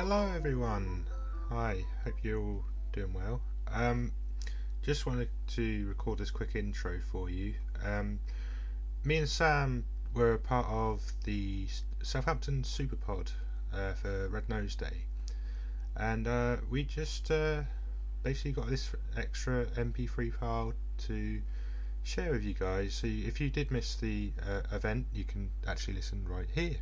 Hello everyone. Hi, hope you're all doing well. Just wanted to record this quick intro for you. Me and Sam were a part of the Southampton Superpod for Red Nose Day, and we just basically got this extra MP3 file to share with you guys. So if you did miss the event, you can actually listen right here.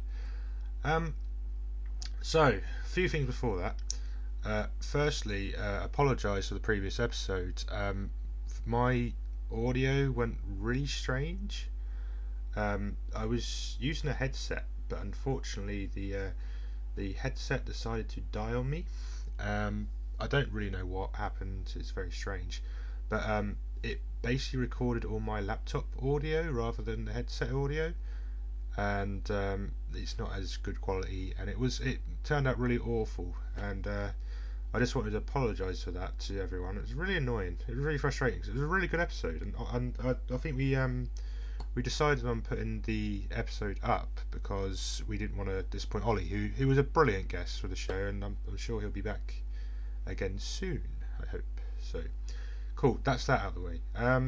So, a few things before that. Firstly, apologise for the previous episode. My audio went really strange. I was using a headset, but unfortunately the headset decided to die on me. I don't really know what happened. It's very strange, but it basically recorded all my laptop audio rather than the headset audio, and it's not as good quality, and it turned out really awful, and I just wanted to apologise for that to everyone. It was really annoying. It was really frustrating because it was a really good episode, and I think we decided on putting the episode up because we didn't want to disappoint Ollie, who was a brilliant guest for the show, and I'm sure he'll be back again soon, I hope. So cool, that's that out of the way.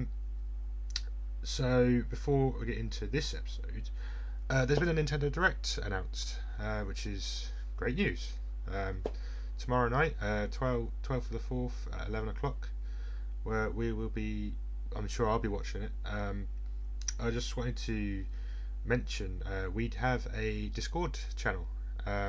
So before we get into this episode, there's been a Nintendo Direct announced, which is great news. Tomorrow night, 12th of the 4th at 11 o'clock, where we will be, I'm sure I'll be watching it. I just wanted to mention we'd have a Discord channel. I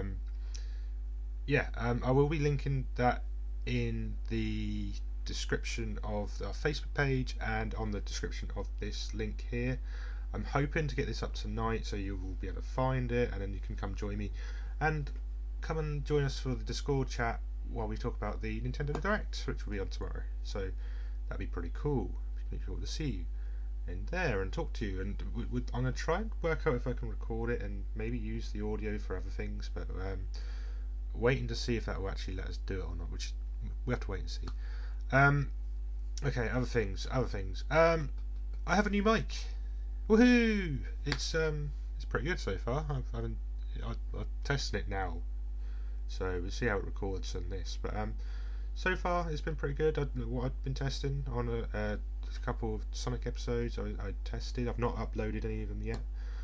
will be linking that in the description of our Facebook page and on the description of this link here. I'm hoping to get this up tonight, so you will be able to find it, and then you can come join me and come and join us for the Discord chat while we talk about the Nintendo Direct, which will be on tomorrow. So that'd be pretty cool. Be cool to see you in there and talk to you. And I'm going to try and work out if I can record it and maybe use the audio for other things, but waiting to see if that will actually let us do it or not, which we have to wait and see. Okay, other things. I have a new mic. Woohoo! It's pretty good so far. I'm testing it now, so we'll see how it records on this. But so far it's been pretty good. What I've been testing on a couple of Sonic episodes, I tested. I've not uploaded any of them yet.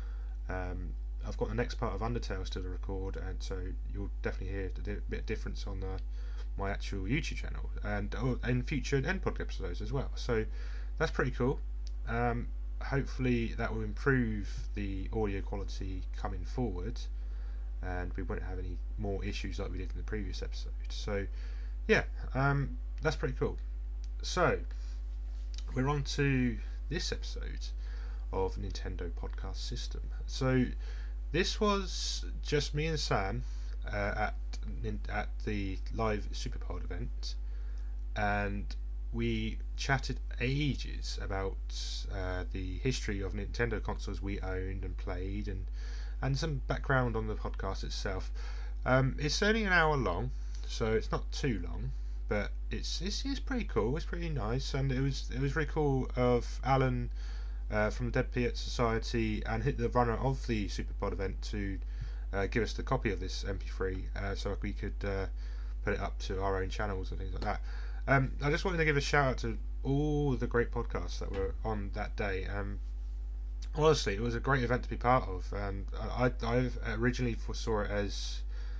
I've got the next part of Undertale still to record, and so you'll definitely hear a bit of difference on my actual YouTube channel and in future NPod episodes as well. So that's pretty cool. Hopefully that will improve the audio quality coming forward, and we won't have any more issues like we did in the previous episode. So yeah, that's pretty cool. So we're on to this episode of Nintendo Podcast System. So this was just me and Sam at the live Superpod event, and we chatted ages about the history of Nintendo consoles we owned and played, and some background on the podcast itself. It's only an hour long, so it's not too long, but it's pretty cool. It's pretty nice, and it was really cool of Alan from the Dead Poets Society and the runner of the Superpod event to give us the copy of this MP3 so we could put it up to our own channels and things like that. I just wanted to give a shout out to all the great podcasts that were on that day. Honestly, it was a great event to be part of, and I originally foresaw it as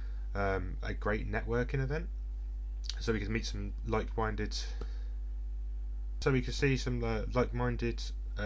a great networking event, so we could meet some like-minded, so we could see some like-minded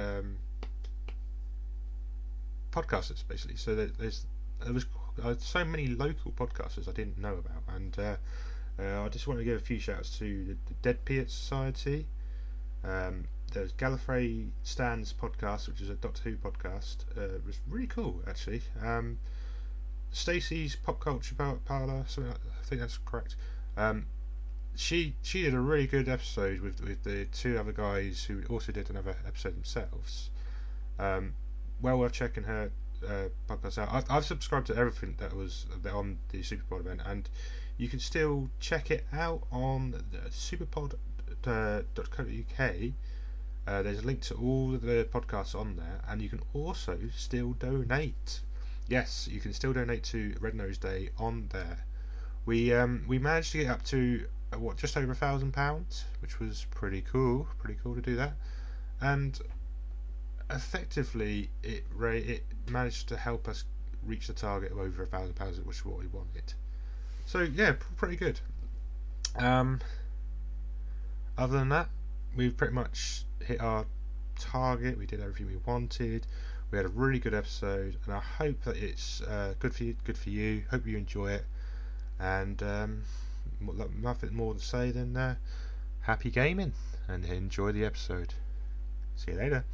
podcasters, basically. So there was so many local podcasters I didn't know about, and I just want to give a few shouts to the Dead Poets Society. There's Gallifrey Stan's podcast, which is a Doctor Who podcast. It was really cool, actually. Stacey's Pop Culture Parlour, I think that's correct. She did a really good episode with the two other guys who also did another episode themselves. Well worth checking her podcast out. I've subscribed to everything that was on the Superpod event, and you can still check it out on superpod.co.uk. There's a link to all of the podcasts on there, and you can also still donate. Yes, you can still donate to Red Nose Day on there. We managed to get up to just over £1,000, which was pretty cool. Pretty cool to do that, and effectively it managed to help us reach the target of over £1,000, which is what we wanted. So yeah, pretty good. Other than that, we've pretty much hit our target. We did everything we wanted. We had a really good episode, and I hope that it's good for you. Hope you enjoy it, and nothing more to say than happy gaming and enjoy the episode. See you later.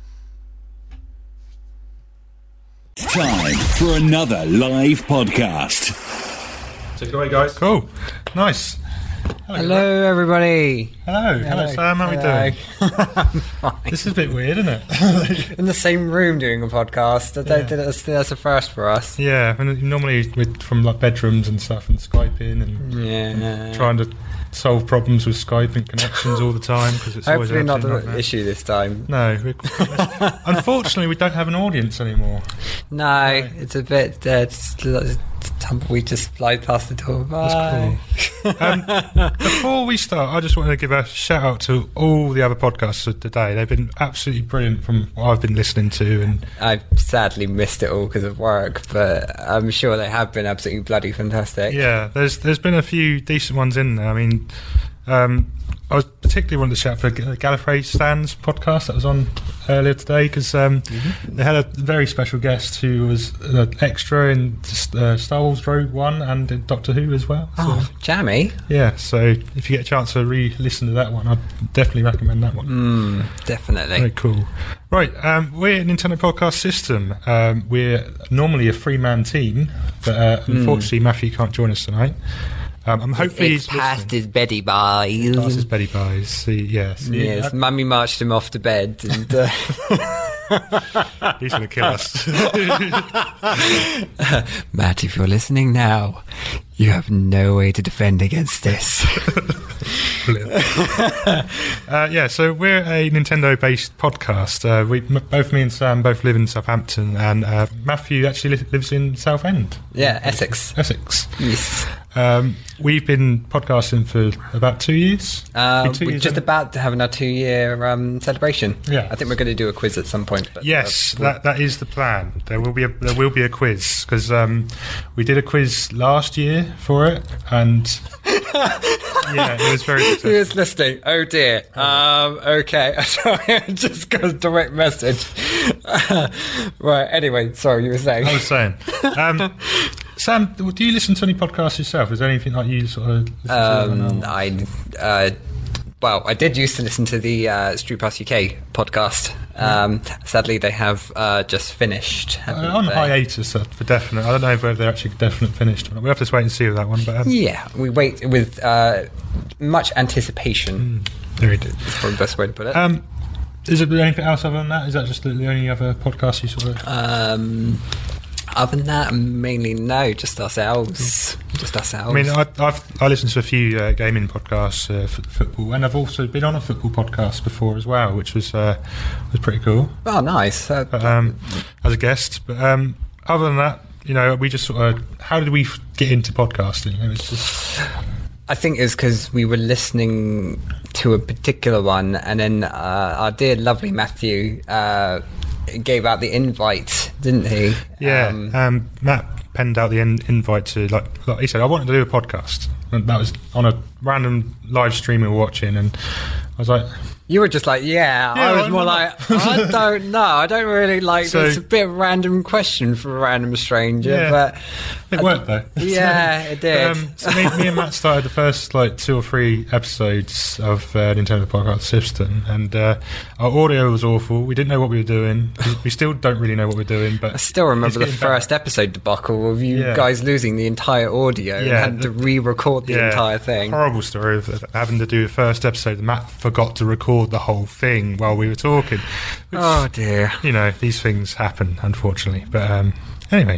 Time for another live podcast. Take it away, guys. Cool. Nice. Hello, everybody. Hello, Sam. How are we doing? I'm fine. This is a bit weird, isn't it? In the same room doing a podcast. That's a first for us. Yeah, and normally we're from like bedrooms and stuff and Skyping and trying to solve problems with Skype and connections all the time because it's hopefully always not the nightmare. issue this time. No, unfortunately we don't have an audience anymore. No, it's a bit tumbleweed just fly past the door. Bye. That's cool. Before we start, I just want to give a shout out to all the other podcasts of today. They've been absolutely brilliant from what I've been listening to, and I've sadly missed it all because of work, but I'm sure they have been absolutely bloody fantastic. yeah, there's been a few decent ones in there. I mean, I was particularly wanted to shout for Gallifrey Stan's podcast that was on earlier today because they had a very special guest who was an extra in Star Wars Rogue One and in Doctor Who as well. So, Oh, jammy. yeah, so if you get a chance to re-listen to that one, I'd definitely recommend that one. Definitely. Very cool. Right, we're a Nintendo Podcast System. We're normally a three-man team, but unfortunately Matthew can't join us tonight. I'm hoping It's he's past listening. his beddy buys. Past his Betty Pies. Yes, Mummy marched him off to bed. And, He's going to kill us. Matt, if you're listening now, you have no way to defend against this. Brilliant. So we're a Nintendo-based podcast. Both me and Sam both live in Southampton, and Matthew actually lives in Southend. Yeah, Essex. Yes. We've been podcasting for about 2 years. We're just about to have our 2-year celebration. Yeah. I think we're going to do a quiz at some point. But, Yes, that is the plan. There will be a quiz because we did a quiz last year for it, and yeah, it was very successful. Who is listening? Oh dear. Okay. Sorry, I just got a direct message. Right. Anyway, sorry, you were saying. I was saying, Sam, do you listen to any podcasts yourself? Is there anything like you sort of listen to? I did used to listen to the Street Pass UK podcast. Sadly, they have just finished. On hiatus for definite. I don't know whether they're actually definite finished or not. We have to wait and see with that one. But yeah, we wait with much anticipation. very good. That's probably the best way to put it. Is there anything else other than that? Is that just the only other podcast you sort of? Other than that, mainly no, just ourselves. Just ourselves. I mean, I listened to a few gaming podcasts for football, and I've also been on a football podcast before as well, which was pretty cool. Oh, nice. As a guest, but other than that, we just sort of. How did we get into podcasting? It was just. I think it's because we were listening to a particular one, and then our dear, lovely Matthew gave out the invite, didn't he? Yeah, Matt penned out the invite to like he said, I wanted to do a podcast, and that was on a random live stream we were watching, and I was like. You were just like, I was more like, I don't know. I don't really like So- it's a bit of a random question for a random stranger, but It worked though. yeah, it did. So me and Matt started the first 2 or 3 episodes of Nintendo Podcast System, and our audio was awful. We didn't know what we were doing. We still don't really know what we're doing, but I still remember it's the getting first episode debacle of you Yeah. guys losing the entire audio and Yeah, having to re-record the entire thing. Horrible story of having to do the first episode. Matt forgot to record the whole thing while we were talking. Which, Oh dear. these things happen, unfortunately. But anyway,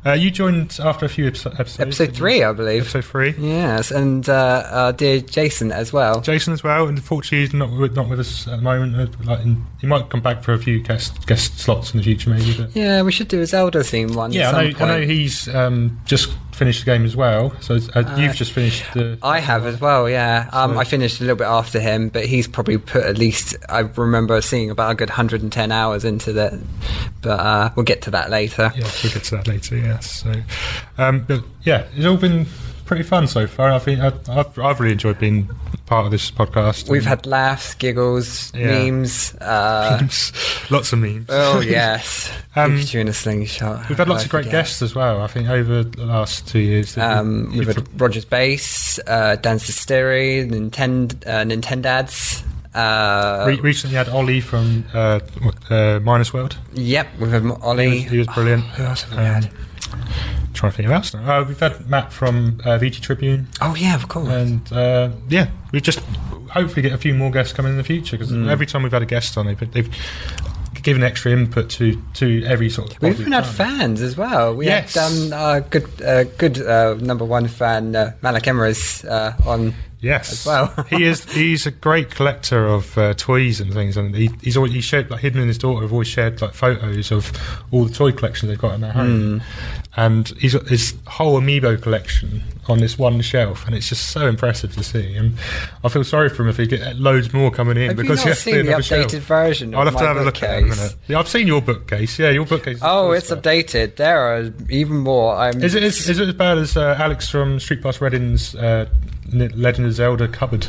You joined after a few episodes. Episode 3, I believe. Episode 3. Yes, and dear Jason as well. Jason as well, and unfortunately he's not with us at the moment. He might come back for a few guest slots in the future, maybe. But. Yeah, we should do a Zelda theme one. Yeah, I know he's just finished the game as well. So you've just finished. I have as well. Yeah, I finished a little bit after him, but he's probably put at least. I remember seeing about a good 110 hours into that, but we'll get to that later. Yes, we'll get to that later. Yes. So, but yeah, it's all been pretty fun so far. I think I've really enjoyed being part of this podcast. We've had laughs, giggles, memes. Lots of memes. Oh yes, Pikachu in a slingshot. We've had lots of great guests as well. I think over the last 2 years. We've had Rogers Base, Dan Sisteri, Nintendads. Recently had Ollie from Minus World. Yep, we've had Ollie. He was brilliant. Who else have we had? Trying to think of else now. We've had Matt from VG Tribune. Oh yeah, of course. And we just hopefully get a few more guests coming in the future, because every time we've had a guest on, they've given extra input to every sort of. We've even had fans as well. We had good number one fan Malak Emrys on. Yes, as well. He's a great collector of toys and things, and he's shared, like, him and his daughter have always shared like photos of all the toy collections they've got in their home, and he's got his whole Amiibo collection on this one shelf, and it's just so impressive to see. And I feel sorry for him if he get loads more coming in, because you not seen the updated version. I'll have to have a look at it in a minute. Yeah, I've seen your bookcase. Yeah, your bookcase. Oh, it's updated. There are even more. Is it as bad as Alex from Street Pass Reading's Legend of Zelda cupboard?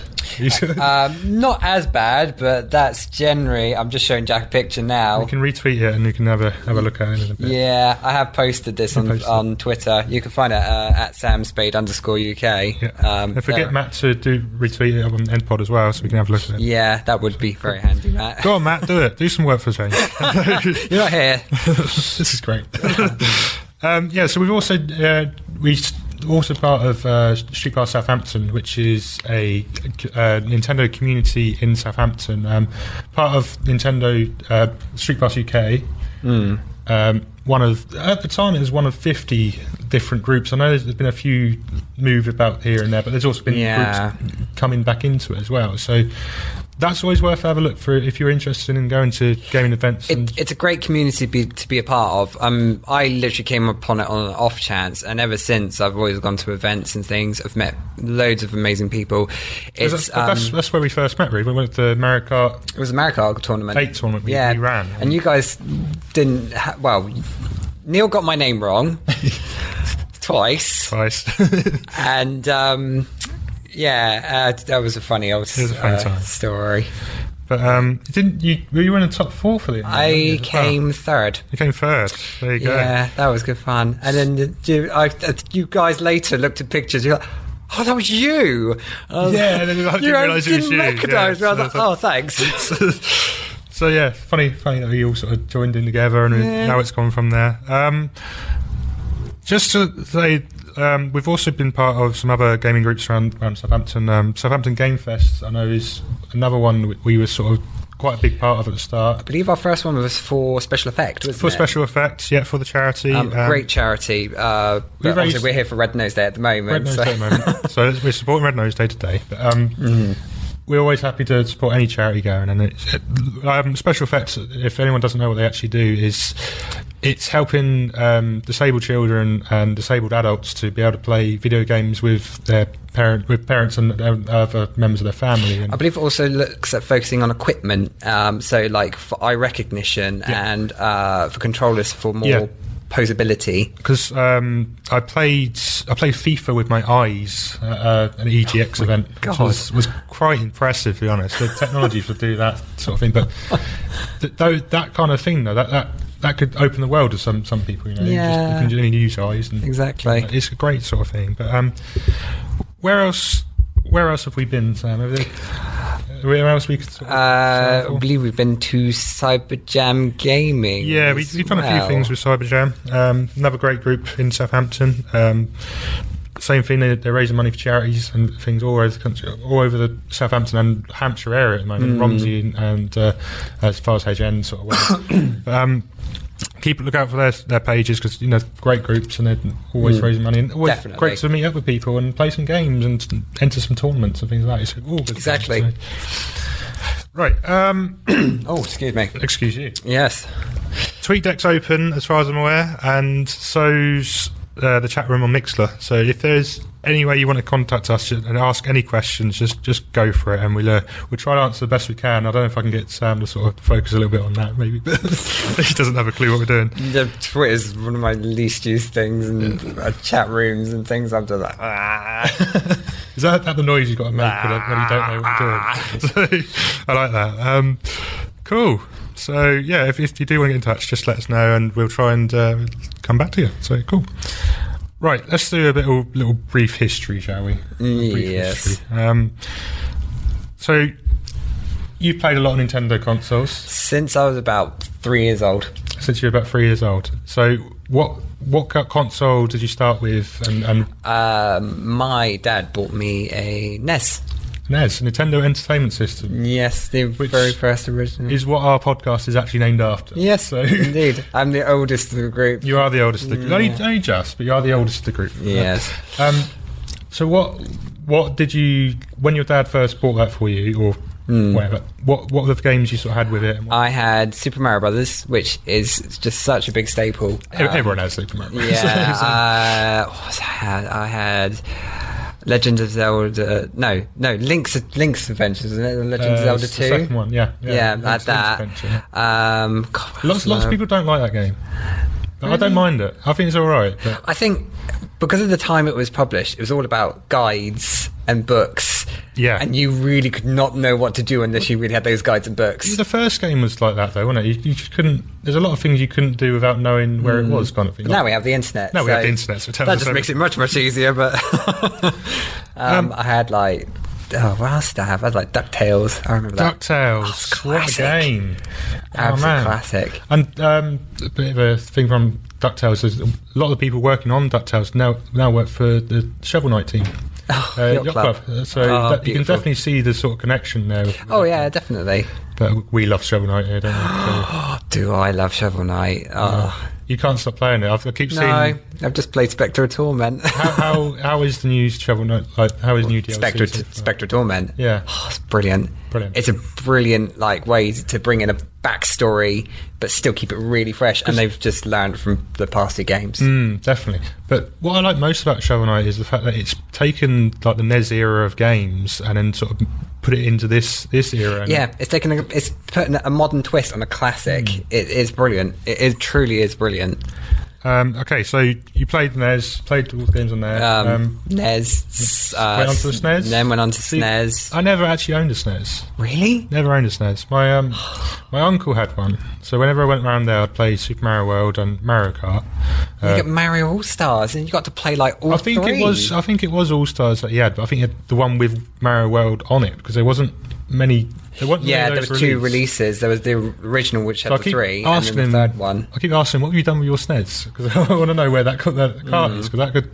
Not as bad, but that's generally. I'm just showing Jack a picture now. You can retweet it and you can have a look at it in a bit. Yeah, I have posted this on Twitter. You can find it at samspade_UK. Yeah. And forget Matt to retweet it on EndPod as well, so we can have a look at it. Yeah, that would be very handy, Matt. Go on, Matt, do it. Do some work for a change. You're not here. This is great. So we've also also part of Street Pass Southampton, which is a Nintendo community in Southampton, part of Nintendo Street Pass UK. At the time it was one of 50 different groups. I know there's been a few move about here and there, but there's also been groups coming back into it as well. So that's always worth having a look for if you're interested in going to gaming events. It's a great community to be a part of. I literally came upon it on an off chance, and ever since I've always gone to events and things. I've met loads of amazing people. That's where we first met, really. We went to the Mario Kart. It was a Mario Kart tournament. 8 tournament we ran. And you guys didn't... Neil got my name wrong. Twice. And... that was a funny old story. But were you in the top 4 for the event? I came third. You came third. There you go. Yeah, that was good fun. And then you guys later looked at pictures. You're like, oh, that was you. And then I didn't realise it was you. Recognise me. I was like, oh, thanks. So yeah, funny that we all sort of joined in together, and now it's gone from there. Just to say, we've also been part of some other gaming groups around Southampton. Southampton Game Fest, I know, is another one we were sort of quite a big part of at the start. I believe our first one was for Special Effect, wasn't it? For Special Effects, yeah, for the charity. Great charity. We're here for Red Nose Day at the moment. So we're supporting Red Nose Day today. But we're always happy to support any charity going. And Special Effects, if anyone doesn't know what they actually do, is it's helping disabled children and disabled adults to be able to play video games with their parents and other members of their family. And I believe it also looks at focusing on equipment, so like for eye recognition and for controllers for more posability. Because I played FIFA with my eyes at an EGX event, which was quite impressive, to be honest. The technology to do that sort of thing, but that kind of thing, though, that could open the world to some people. You can only use eyes. And, exactly. It's a great sort of thing. But where else have we been, Sam? Where else we could I believe we've been to Cyber Jam Gaming. Yeah, we've done a few things with Cyber Jam. Another great group in Southampton. Same thing, they're raising money for charities and things all over the country, all over the Southampton and Hampshire area at the moment, Romsey and as far as HN sort of way. look out for their pages, because great groups, and they're always raising money, and always Definitely. great to meet up with people and play some games and enter some tournaments and things like that. It's all good Exactly. fun, so. Right. Oh, excuse me. Excuse you. Yes. TweetDeck's open, as far as I'm aware, and so's the chat room on Mixler. So if there's any way you want to contact us and ask any questions, just go for it, and we'll try to answer the best we can. I don't know if I can get Sam to sort of focus a little bit on that, maybe, but he doesn't have a clue what we're doing. The Twitter's one of my least used things, and chat rooms and things. I'm just like, Is that the noise you've got to make when you don't know what you're doing? So, I like that. Cool. So yeah, if you do want to get in touch, just let us know, and we'll try and come back to you. So cool. Right, let's do a little brief history, shall we? yes. So you played a lot of Nintendo consoles Since I was about 3 years old. since you were about 3 years old. So what console did you start with? And My dad bought me a NES. NES, Nintendo Entertainment System, Yes, the very first original. is what our podcast is actually named after. Yes, So indeed. I'm the oldest of the group. you are the oldest of the group. Only just, but you are the oldest of the group. Yes. So what did you, when your dad first bought that for you, or whatever, what were the games you sort of had with it? I had Super Mario Brothers, which is just such a big staple. Everyone has Super Mario. Yeah. What was I had Legend of Zelda. No, Link's Adventures, isn't it? Legend of Zelda It's 2. the second one, yeah. Yeah, I had Link's that. Adventure, yeah. God, Lots of people don't like that game. But I don't mind it. I think it's all right. But I think because of the time it was published, it was all about guides and books. Yeah. And you really could not know what to do unless you really had those guides and books. the first game was like that, though, wasn't it? You just couldn't. There's a lot of things you couldn't do without knowing where it was, kind of thing. But now we have the internet. Now we have the internet, so tell that us just makes it everything. much easier. But I had like, what else did I have? I had like DuckTales. I remember that. DuckTales. What a classic. game! Absolute classic. And a bit of a thing from DuckTales is a lot of the people working on DuckTales now work for the Shovel Knight team. Yacht Club. So Oh, you can beautiful. definitely see the sort of connection there. Oh yeah, definitely. But we love Shovel Knight here, don't we? So Do I love Shovel Knight? Oh, you can't stop playing it. I keep seeing. no, I've just played Spectre of Torment. How is the new Shovel Knight? Like, how is new DLC? Spectre so far? Spectre of Torment. Yeah. Oh, it's brilliant. Brilliant. It's a brilliant way to bring in a backstory, but still keep it really fresh. And they've just learned from the past 2 games. Definitely. But what I like most about Shovel Knight is the fact that it's taken like the NES era of games and then sort of put it into this era. And Yeah, it's putting a modern twist on a classic. It is brilliant. It truly is brilliant. Okay, so you played NES, played all the games on there. NES. Went on to the SNES? Then went on to See, SNES. I never actually owned a SNES. Really? Never owned a SNES. My my uncle had one, so whenever I went around there, I'd play Super Mario World and Mario Kart. You got Mario All Stars, and you got to play like all I think three. I think it was All Stars that he had, but I think he had the one with Mario World on it because there wasn't many. There wasn't Yeah, many there of was those 2 releases. There was the original, which had So I the keep 3, and asking then the him. third one. I keep asking him, what have you done with your SNES? Because I want to know where that cart is, because that could,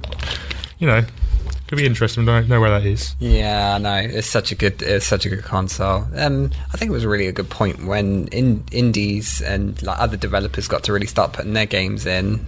could be interesting to know where that is. Yeah, I know. It's such a good console. I think it was really a good point when indies and like other developers got to really start putting their games in.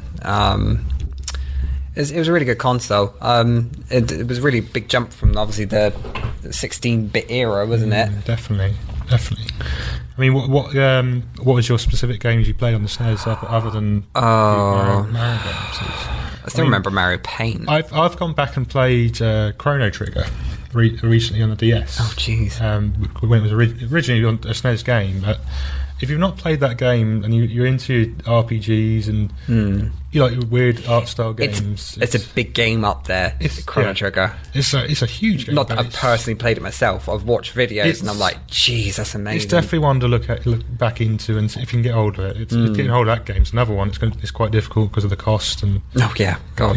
It was a really good console. It was a really big jump from obviously the 16-bit era, wasn't it? Definitely. I mean, what was your specific games you played on the SNES other than Mario games? I still remember Mario Paint. I've gone back and played Chrono Trigger recently on the DS. Oh, jeez. When it was originally on a SNES game, but if you've not played that game and you're into RPGs and you like weird art style games, It's a big game up there. It's Chrono Trigger. It's a huge game. Not that but I've personally played it myself. I've watched videos It's- and I'm like, geez, that's amazing. It's definitely one to look back into, and if you can get hold of it, it's getting hold of that game. It's another one. It's quite difficult because of the cost and. Oh yeah, God.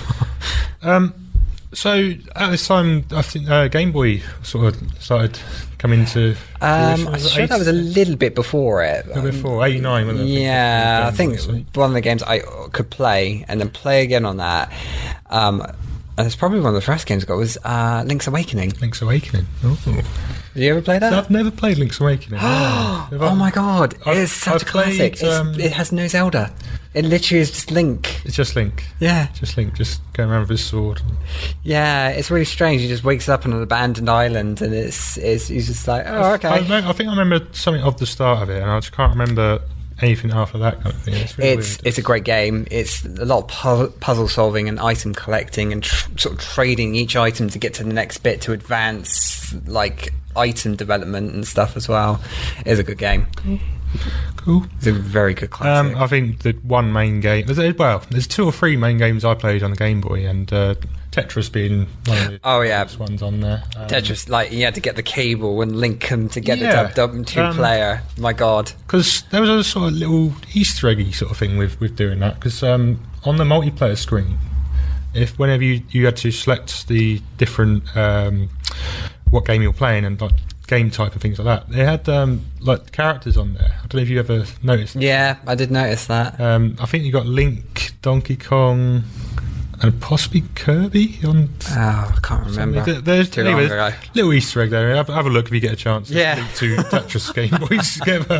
So at this time, I think Game Boy sort of started coming to. fruition. I'm sure that was a little bit before it. Before 89. Wasn't it? Yeah, I Game Boy, think so- one of the games I could play and then play again on that it's probably one of the first games I got was Link's Awakening. Link's Awakening. Oh. Did you ever play that? I've never played Link's Awakening. Oh my god, it's such a classic. It has no Zelda. It literally is just Link. It's just Link. Yeah. Just Link, just going around with his sword. Yeah, it's really strange. He just wakes up on an abandoned island and he's just like, oh, okay. I think I remember something of the start of it, and I just can't remember anything after that kind of thing. It's really weird. It's a great game. It's a lot of puzzle solving and item collecting and sort of trading each item to get to the next bit to advance like item development and stuff as well. It's a good game. Cool. It's a very good classic. I think the one main game... there's 2 or 3 main games I played on the Game Boy, and Tetris being one of the first ones on there. Tetris, like, you had to get the cable and link them together to have 2 player. My God. Because there was a sort of little Easter eggy sort of thing with doing that, because on the multiplayer screen, whenever you had to select the different what game you're playing and like game type and things like that, they had like characters on there. I don't know if you ever noticed that. Yeah, I did notice that. I think you got Link, Donkey Kong, and possibly Kirby on. Oh, I can't remember. There's too long ago. Little Easter egg there. Have a look if you get a chance. Yeah. Link to Tetris Game Boys together.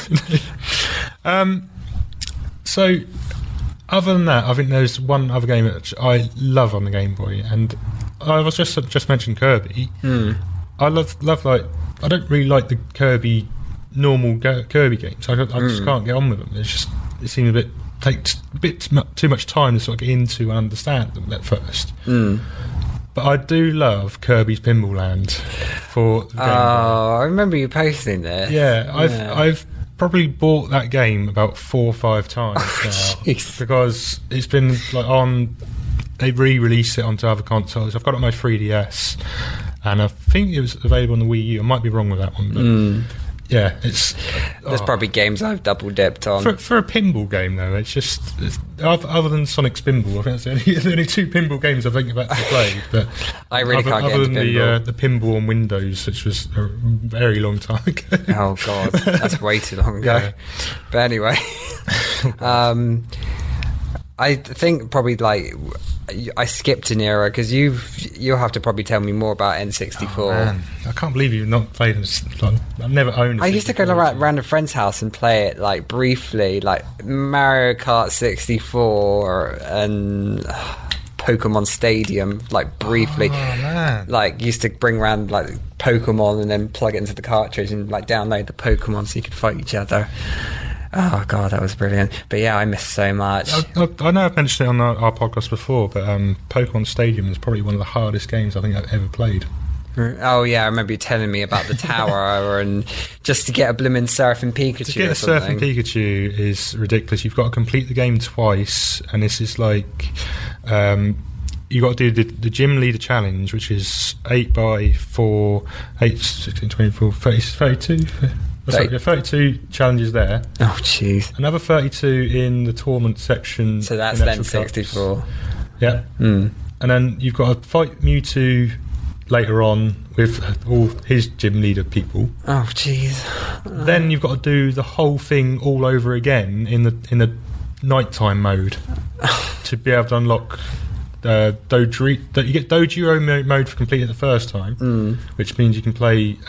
So, other than that, I think there's one other game which I love on the Game Boy, and I was just mentioned Kirby. I love like, I don't really like the Kirby normal Kirby games. I just can't get on with them. It seems takes a bit too much time to sort of get into and understand them at first. But I do love Kirby's Pinball Land for the Game Boy. I remember you posting there. Yeah, I've probably bought that game about 4 or 5 times now, because it's been like they re-released it onto other consoles. I've got it on my 3DS, and I think it was available on the Wii U. I might be wrong with that one, but yeah, there's probably games I've double dipped on. For a pinball game, though, it's other than Sonic's Pinball, I think that's the only 2 pinball games I think I've actually played. But I really can't get into pinball. The pinball on Windows, which was a very long time ago. Oh God, that's way too long ago. Yeah. But anyway, I think probably like I skipped an era because you'll have to probably tell me more about N64. Oh, man. I can't believe you've not played it. I've never owned it. I used to go around a friend's house and play it like briefly, like Mario Kart 64 and Pokemon Stadium, like briefly. Oh, man. Like used to bring around like Pokemon and then plug it into the cartridge and like download the Pokemon so you could fight each other. Oh God, that was brilliant. But yeah, I missed so much. I know I've mentioned it on our podcast before, but Pokemon Stadium is probably one of the hardest games I think I've ever played. Oh yeah, I remember you telling me about the tower and just to get a blooming Surfing Pikachu. To get a Surfing Pikachu is ridiculous. You've got to complete the game twice, and this is like you've got to do the gym leader challenge, which is 8x4, 8, 16, 24, 30, 32. Sorry, 32 challenges there. Oh, jeez. Another 32 in the tournament section. So that's then 64. Yeah. And then you've got to fight Mewtwo later on with all his gym leader people. Oh, jeez. Then you've got to do the whole thing all over again in the nighttime mode to be able to unlock Dodrio. You get Dodrio mode for completing it the first time, which means you can play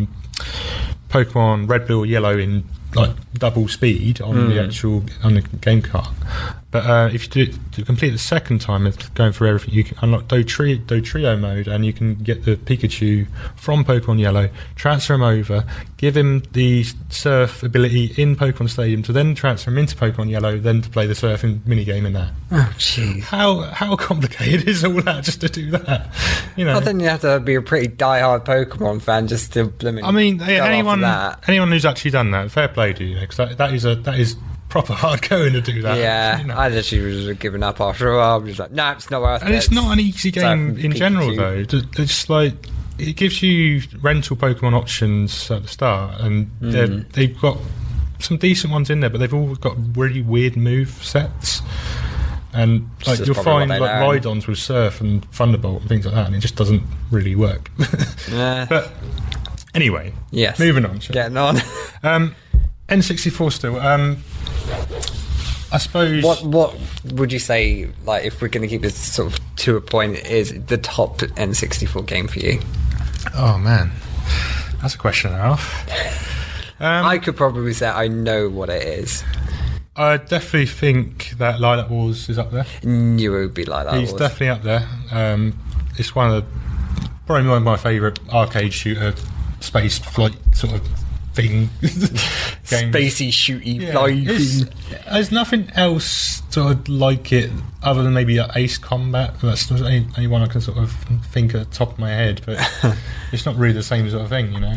Pokemon Red, Blue, or Yellow in like double speed on the game cart. But if you do it to complete the second time of going through everything, you can unlock Dotrio mode, and you can get the Pikachu from Pokemon Yellow, transfer him over, give him the surf ability in Pokemon Stadium, to then transfer him into Pokemon Yellow, then to play the surfing minigame in there. Oh, jeez. How complicated is all that just to do that? You know. I think you have to be a pretty die-hard Pokemon fan just to I mean, anyone who's actually done that, fair play to you, because that is proper hard going to do that. Yeah, you know. I literally was giving up after a while. I was just like, no, it's not worth it. And it's not an easy game in general, though. It's just like, it gives you rental Pokemon options at the start, and they've got some decent ones in there, but they've all got really weird move sets. And like you'll find like Rhydons with Surf and Thunderbolt and things like that, and it just doesn't really work. But anyway, yes, moving on. Getting on. N64 still. I suppose. What would you say, like, if we're going to keep this sort of to a point, is the top N64 game for you? Oh man, that's a question and a half. I could probably say I know what it is. I definitely think that Lilac Wars is up there. Knew it would be like that. He's definitely up there. It's probably one of my favourite arcade shooter, space flight sort of thing. games. Spacey, shooty, flying. There's nothing else sort of like it other than maybe Ace Combat. That's the only one I can sort of think at the top of my head, but it's not really the same sort of thing, you know.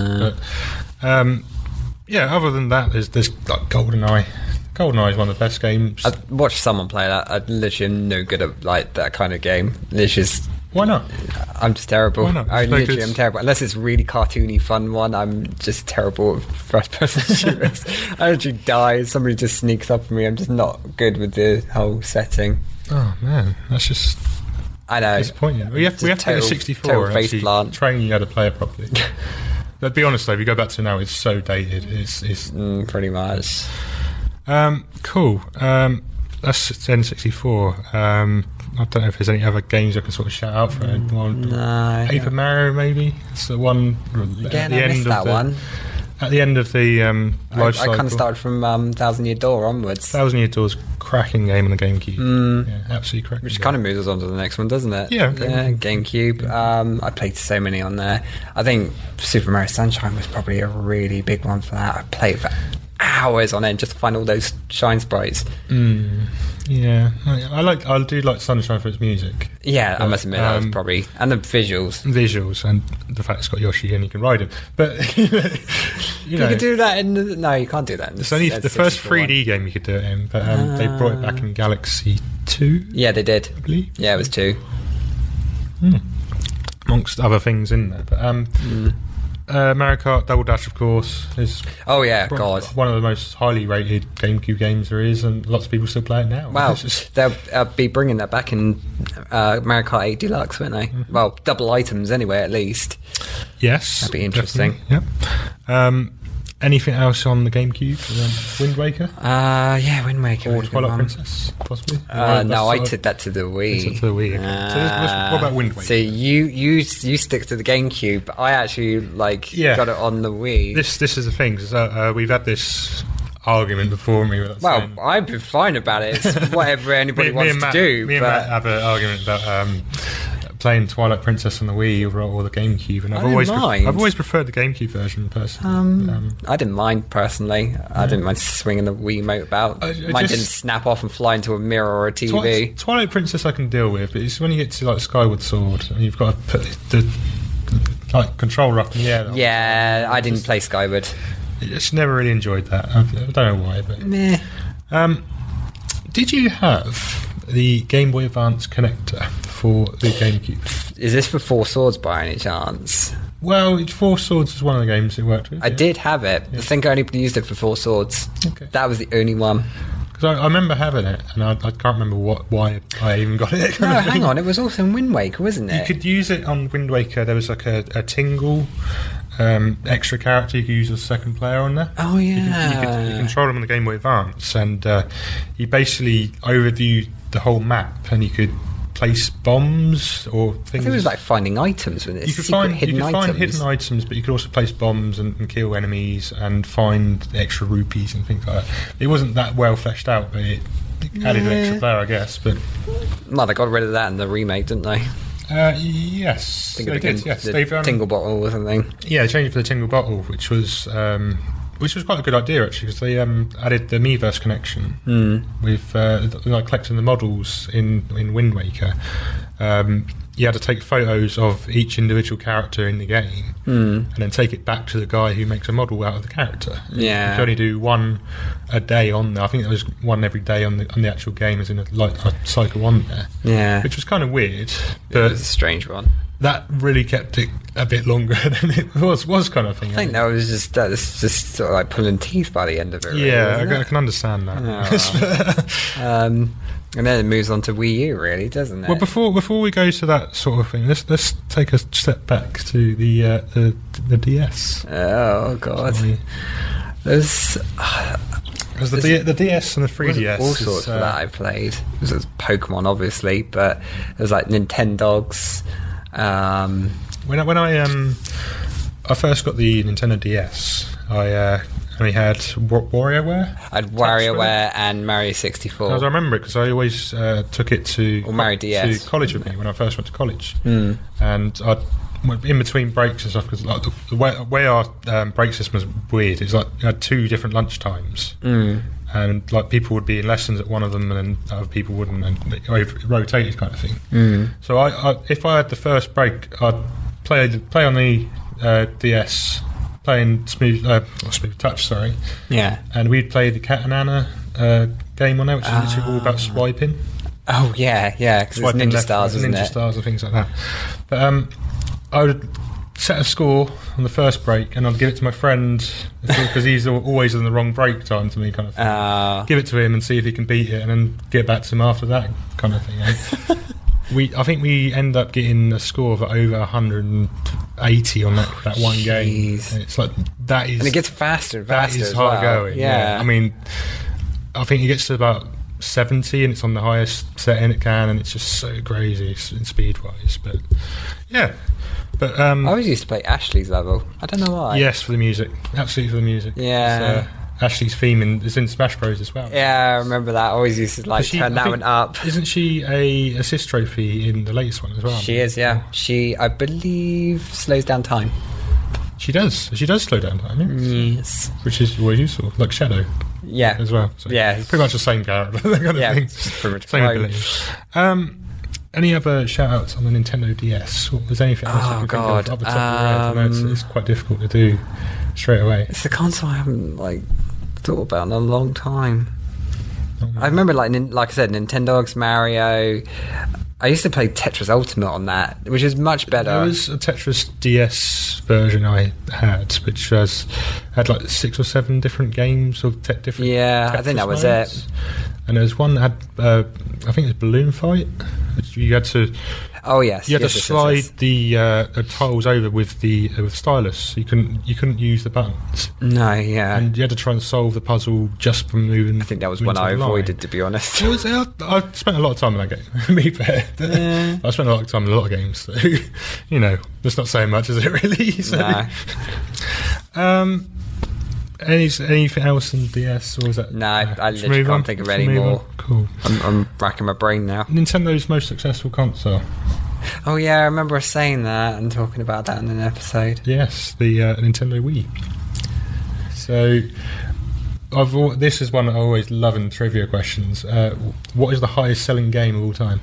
But yeah, other than that, there's like GoldenEye. GoldenEye is one of the best games. I watched someone play that. I literally am no good at like that kind of game. It's just why not? I'm just terrible. Why not? I literally am terrible. Unless it's really cartoony fun one, I'm just terrible at first-person shooters. I actually die. Somebody just sneaks up on me. I'm just not good with the whole setting. Oh man, that's just. I know. Disappointing. We have to take a 64 and actually train you how to play it properly. But be honest though, if you go back to now, it's so dated. It's pretty much. Cool. That's N64. I don't know if there's any other games I can sort of shout out for anyone. No. Paper Mario, maybe. It's the one. Again, I missed that one. At the end of the life cycle. I kind of started from Thousand Year Door onwards. Thousand Year Door's cracking game on the GameCube. Yeah, absolutely cracking. Which kind of moves us on to the next one, doesn't it? Yeah. GameCube. I played so many on there. I think Super Mario Sunshine was probably a really big one for that. I played for hours on end just to find all those shine sprites. Yeah, I do like Sunshine for its music. Yeah, I must admit that was probably, and the visuals and the fact it's got Yoshi and you can ride him. But you can do that in no, you can't do that. It's only the first 3D game you could do it in, but they brought it back in Galaxy 2. Yeah, they did. I believe. Yeah, it was 2. Amongst other things in there, but Mario Kart Double Dash, of course, is one of the most highly rated GameCube games there is, and lots of people still play it now. Wow, they'll be bringing that back in Mario Kart 8 Deluxe, won't they? Well, double items anyway, at least. Yes, that'd be interesting. Yep. Anything else on the GameCube? Wind Waker? Yeah, Wind Waker. Or Twilight Princess, possibly? No, I took that to the Wii. It's to the Wii. So what about Wind Waker? So you stick to the GameCube, but I actually got it on the Wii. This is the thing, because we've had this argument before me. Well, I've been fine about it. It's whatever anybody wants to do. Me and Matt have an argument about playing Twilight Princess on the Wii or the GameCube, and I've always preferred the GameCube version personally. I didn't mind personally. I didn't mind swinging the Wiimote about. Mine didn't snap off and fly into a mirror or a TV. Twilight Princess I can deal with, but it's when you get to like Skyward Sword and you've got to put the controller up in the air. Yeah, I didn't play Skyward. I just never really enjoyed that. I don't know why, but meh. Did you have the Game Boy Advance connector for the GameCube? Is this for Four Swords by any chance? Well, Four Swords is one of the games it worked with. I did have it. Yeah. I think I only used it for Four Swords. Okay. That was the only one. Because I remember having it, and I can't remember why I even got it. No, hang on. It was also in Wind Waker, wasn't it? You could use it on Wind Waker. There was like a Tingle extra character you could use as a second player on there. Oh, yeah. You control them on the Game Boy Advance, and you basically overview the whole map, and you could place bombs or things. I think it was like finding items, wasn't it? You could find hidden items, but you could also place bombs and kill enemies and find extra rupees and things like that. It wasn't that well fleshed out, but it added an extra player, I guess. But no, they got rid of that in the remake, didn't they? Yes, they did. Yes, the Tingle Bottle or something. Yeah, they changed it for the Tingle Bottle, which was quite a good idea actually, because they added the Miiverse connection with collecting the models in Wind Waker. You had to take photos of each individual character in the game and then take it back to the guy who makes a model out of the character. Yeah, you could only do one a day on there. I think there was one every day on the actual game, as in a cycle on there. Yeah, which was kind of weird. But it was a strange one. That really kept it a bit longer than it was kind of thing. I think that was just sort of like pulling teeth by the end of it. Really, yeah, I can understand that. And then it moves on to Wii U, really, doesn't it? Well, before we go to that sort of thing, let's take a step back to the DS. Oh God, there's Because the DS and the 3DS, all sorts for that I played. It was Pokemon, obviously, but it was like Nintendogs. When I first got the Nintendo DS, I only had WarioWare. I had WarioWare and Mario 64. I remember it because I always took it to college with me when I first went to college, and I'd in between breaks and stuff, because like the way our break system was weird. It's like you had 2 different lunch times, and like people would be in lessons at one of them, and then other people wouldn't, and it rotated kind of thing. So I if I had the first break, I'd play on the DS, playing Smooth Touch, sorry. Yeah. And we'd play the Cat and Anna game on there, which is literally all about swiping. Oh yeah, because it's Ninja Stars, isn't it? Ninja Stars and things like that. But I would set a score on the first break, and I'd give it to my friend because he's always in the wrong break time to me, kind of thing. Give it to him and see if he can beat it, and then get back to him after that, kind of thing. I think we end up getting a score of over 180 on that one game. And it's like that is, and it gets faster and faster. That is hard going. Yeah. I mean, I think it gets to about 70, and it's on the highest setting it can, and it's just so crazy in speed wise. But yeah. But I always used to play Ashley's level. I don't know why. Yes, for the music. Absolutely for the music. Yeah. Ashley's theme is in Smash Bros as well. Yeah, I remember that. I always used to turn that one up. Isn't she a assist trophy in the latest one as well? She is, yeah. She, I believe, slows down time. She does. She does slow down time. Yes. Which is always useful, like Shadow. Yeah. As well. So yeah. Pretty much the same character. Kind of thing. Pretty much same ability. Any other shout-outs on the Nintendo DS? Or was there anything else you can think of off the top of your head? I know it's quite difficult to do straight away. It's the console I haven't thought about in a long time. I remember, like I said, Nintendogs, Mario. I used to play Tetris Ultimate on that, which is much better. There was a Tetris DS version I had, which had like 6 or 7 different games of different. Yeah, Tetris I think that was modes. it. And there was one that had, I think it was Balloon Fight. You had to. Oh yes. You had to slide the tiles over with stylus. You couldn't use the buttons. No, yeah. And you had to try and solve the puzzle just from moving. I think that was one I avoided, to be honest. I spent a lot of time in that game. To be fair, I spent a lot of time in a lot of games. So, that's not saying much, is it really? So, no. Anything else in DS, or is that? No, I literally can't think of any more. Cool. I'm racking my brain now. Nintendo's most successful console. Oh yeah, I remember us saying that and talking about that in an episode. Yes, the Nintendo Wii. So, this is one I always love in trivia questions. What is the highest selling game of all time?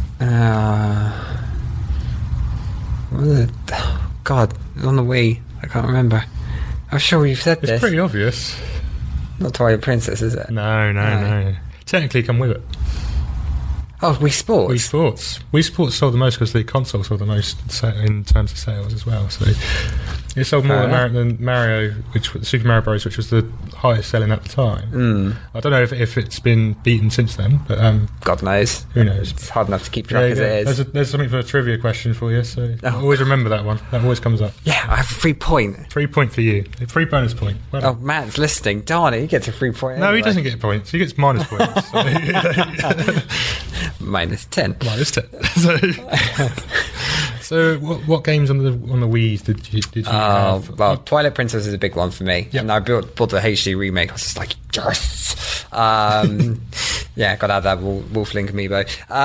What was it? God, it was on the Wii. I can't remember. I'm sure you've said this. It's pretty obvious. Not Twilight Princess, is it? No. Technically, come with it. Oh, Wii Sports. Wii Sports sold the most because the console sold the most in terms of sales as well. So it sold more than Mario, Super Mario Bros, which was the highest selling at the time. I don't know if it's been beaten since then, but God knows. Who knows? It's hard enough to keep track as it is. There's something for a trivia question for you. So always remember that one. That always comes up. Yeah, I have a 3 point. 3 point for you. A 3 bonus point. Well Matt's listeting. Darn it, he gets a 3 point. No, he doesn't get points. He gets minus points. Minus 10. Minus 10. So what games on the Wii did you have? Well, Twilight Princess is a big one for me. Yep. And I bought the HD remake. I was just like, yes! Yeah, gotta have that Wolf Link amiibo.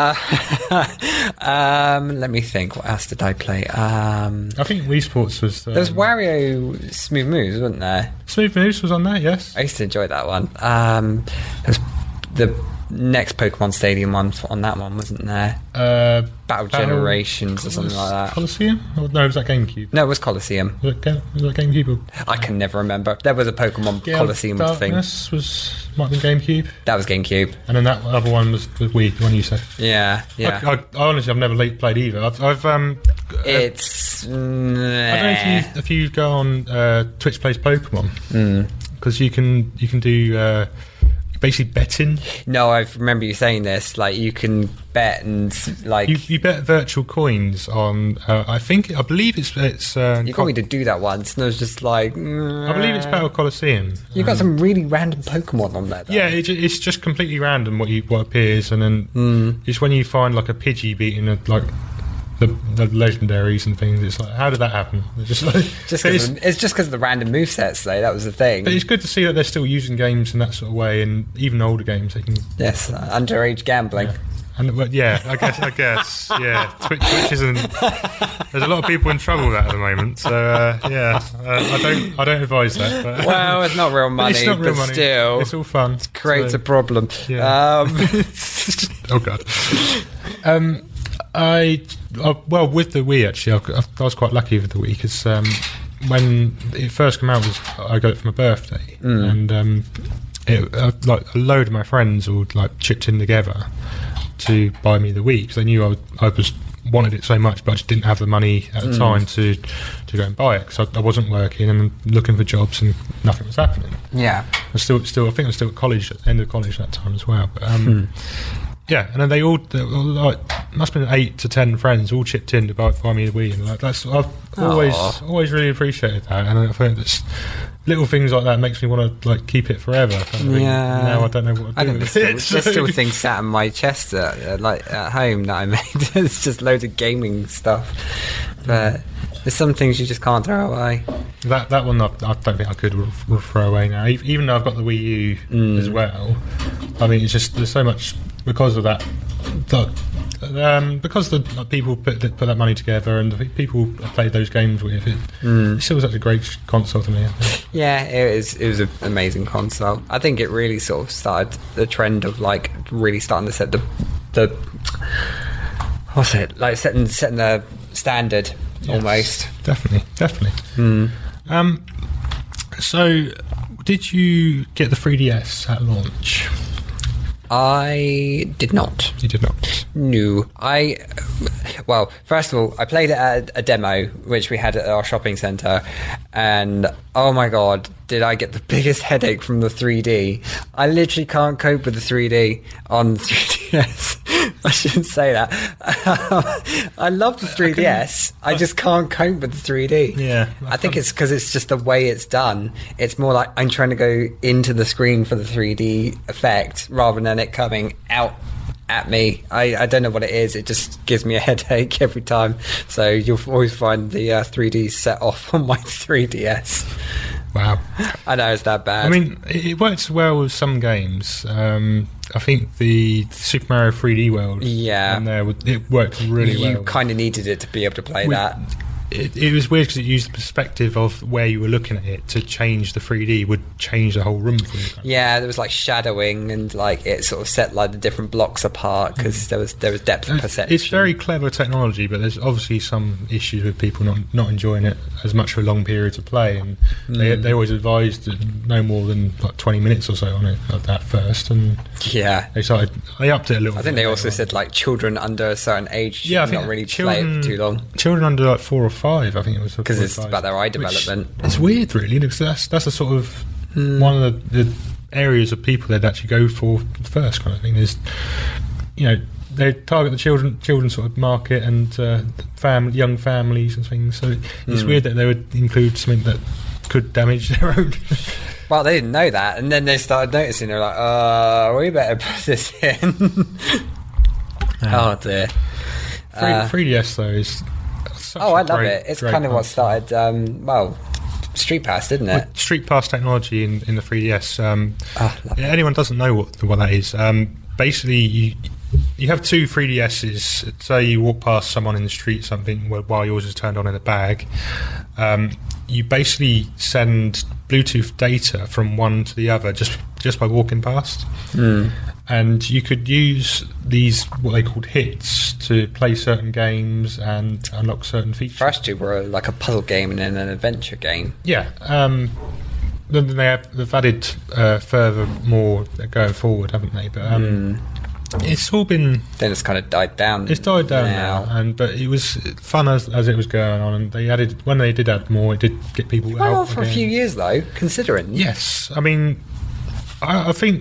Let me think. What else did I play? I think Wii Sports was... there was Wario Smooth Moves, wasn't there? Smooth Moves was on there, yes. I used to enjoy that one. There was the next Pokemon Stadium one on that one, wasn't there? Battle Generations or something like that. Colosseum? Oh, no, was that GameCube? No, it was Colosseum. Was that GameCube? I can never remember. There was a Pokemon Colosseum thing. Darkness might have been GameCube. That was GameCube. And then that other one was Wii, the one you said. Yeah. I honestly, I've never played either. It's... I don't know if you go on Twitch Plays Pokemon, because you can do... basically betting. No, I remember you saying this. Like, you can bet and like you bet virtual coins on. I believe it's. you got me to do that once, and I was just like, I believe it's Battle Coliseum. You got some really random Pokemon on there, though. Yeah, it's just completely random what appears, and then it's when you find like a Pidgey beating the legendaries and things. It's like, how did that happen? It's just like, it's just because of the random movesets, though. That was the thing. But it's good to see that they're still using games in that sort of way, and even older games they can. Yes, underage gambling. Yeah. And yeah, I guess, yeah. Twitch isn't. There's a lot of people in trouble with that at the moment. So I don't advise that. But, well, it's not real money, but still, it's all fun. It creates a problem. Yeah. Oh god. Well, with the Wii actually, I was quite lucky with the Wii because when it first came out, I got it for my birthday, and like a load of my friends all like chipped in together to buy me the Wii because they knew I wanted it so much, but I just didn't have the money at the time to go and buy it because I wasn't working and looking for jobs and nothing was happening. Yeah, I think I was still at college, at the end of college at that time as well. But yeah, and then they all like must have been 8 to 10 friends all chipped in to buy me the Wii, and like I've always really appreciated that, and I think that's little things like that makes me want to like keep it forever. Kind of yeah. Now I don't know what to do with it. There's still things sat on my chest at home that I made. It's just loads of gaming stuff, but there's some things you just can't throw away. That one I don't think I could throw away now. Even though I've got the Wii U as well. I mean, it's just there's so much because of that. Because the people put that money together and the people I played those games with, it still was such a great console to me. I think. Yeah, it was an amazing console. I think it really sort of started the trend of like really starting to set the what's it like setting the standard. Yes, almost. Definitely. So, did you get the 3DS at launch? I did not. You did not? No. Well, first of all, I played it at a demo, which we had at our shopping centre, and oh my god, did I get the biggest headache from the 3D. I literally can't cope with the 3D on the 3DS. I shouldn't say that. I love the 3DS. I just can't cope with the 3D. Yeah. I think it's because it's just the way it's done. It's more like I'm trying to go into the screen for the 3D effect rather than it coming out at me. I don't know what it is. It just gives me a headache every time. So you'll always find the 3D set off on my 3DS. Wow. I know it's that bad. I mean, it works well with some games. I think the Super Mario 3D World, it worked really well. You kind of needed it to be able to play that. It was weird because it used the perspective of where you were looking at it to change the 3D, would change the whole room for you. Yeah, there was like shadowing and like it sort of set like the different blocks apart because there was depth of perception. It's very clever technology, but there's obviously some issues with people not enjoying it as much for long periods of play, and they always advised no more than like 20 minutes or so on it at first, and they upped it a little. I think they also said like children under a certain age should not really play it for too long. Children under like 4 or 5, I think it was, because it's about their eye development. It's weird, really, because that's a sort of one of the areas of people they'd actually go for first, kind of thing. Is, you know, they target the children sort of market and young families and things. So it's weird that they would include something that could damage their own. Well, they didn't know that, and then they started noticing. They're like, we better put this in. Oh dear. 3DS though is. I love it. It's kind of what started, Street Pass, didn't it? With Street Pass technology in the 3DS. Anyone doesn't know what that is. Basically, you have 2 3DSs. Say you walk past someone in the street, something while yours is turned on in a bag. You basically send Bluetooth data from one to the other just by walking past. And you could use these, what they called hits, to play certain games and unlock certain features. First 2 were like a puzzle game and then an adventure game. Yeah. Then they've added further more going forward, haven't they? But it's all been... Then it's kind of died down. It's died down now. But it was fun as it was going on. And they added, when they did add more, it did get people out. Well, for a few years, though, considering. Yes. I mean, I think...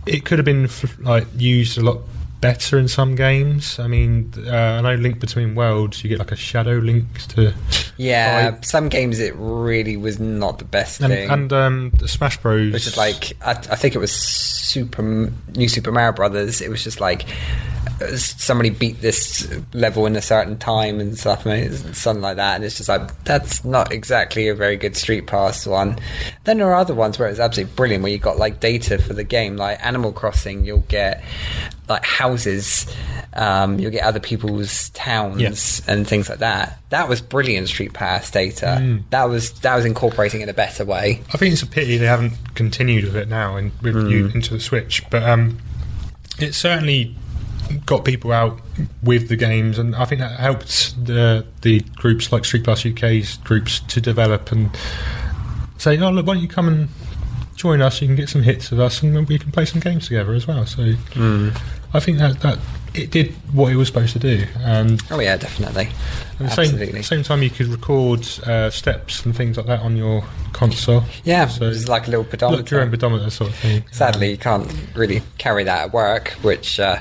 it could have been like used a lot better in some games. I mean, I know Link Between Worlds, you get like a shadow Link to fight. Some games it really was not the best thing. And the Smash Bros, which is like I think it was New Super Mario Brothers. It was just like somebody beat this level in a certain time and stuff, something like that, and it's just like, that's not exactly a very good Street Pass one. Then there are other ones where it's absolutely brilliant, where you got like data for the game, like Animal Crossing. You'll get like houses, you'll get other people's towns and things like that. That was brilliant Street Pass data. That was incorporating in a better way. I think it's a pity they haven't continued with it now and with you into the Switch, but it certainly got people out with the games, and I think that helped the groups like Street Pass UK's groups to develop and say, oh look, why don't you come and join us, you can get some hits of us and we can play some games together as well. So I think that it did what it was supposed to do. And oh yeah, definitely. At the same time, you could record steps and things like that on your console. Yeah, so it's like a little pedometer. Look, your own pedometer sort of thing. Sadly, you can't really carry that at work, which... No.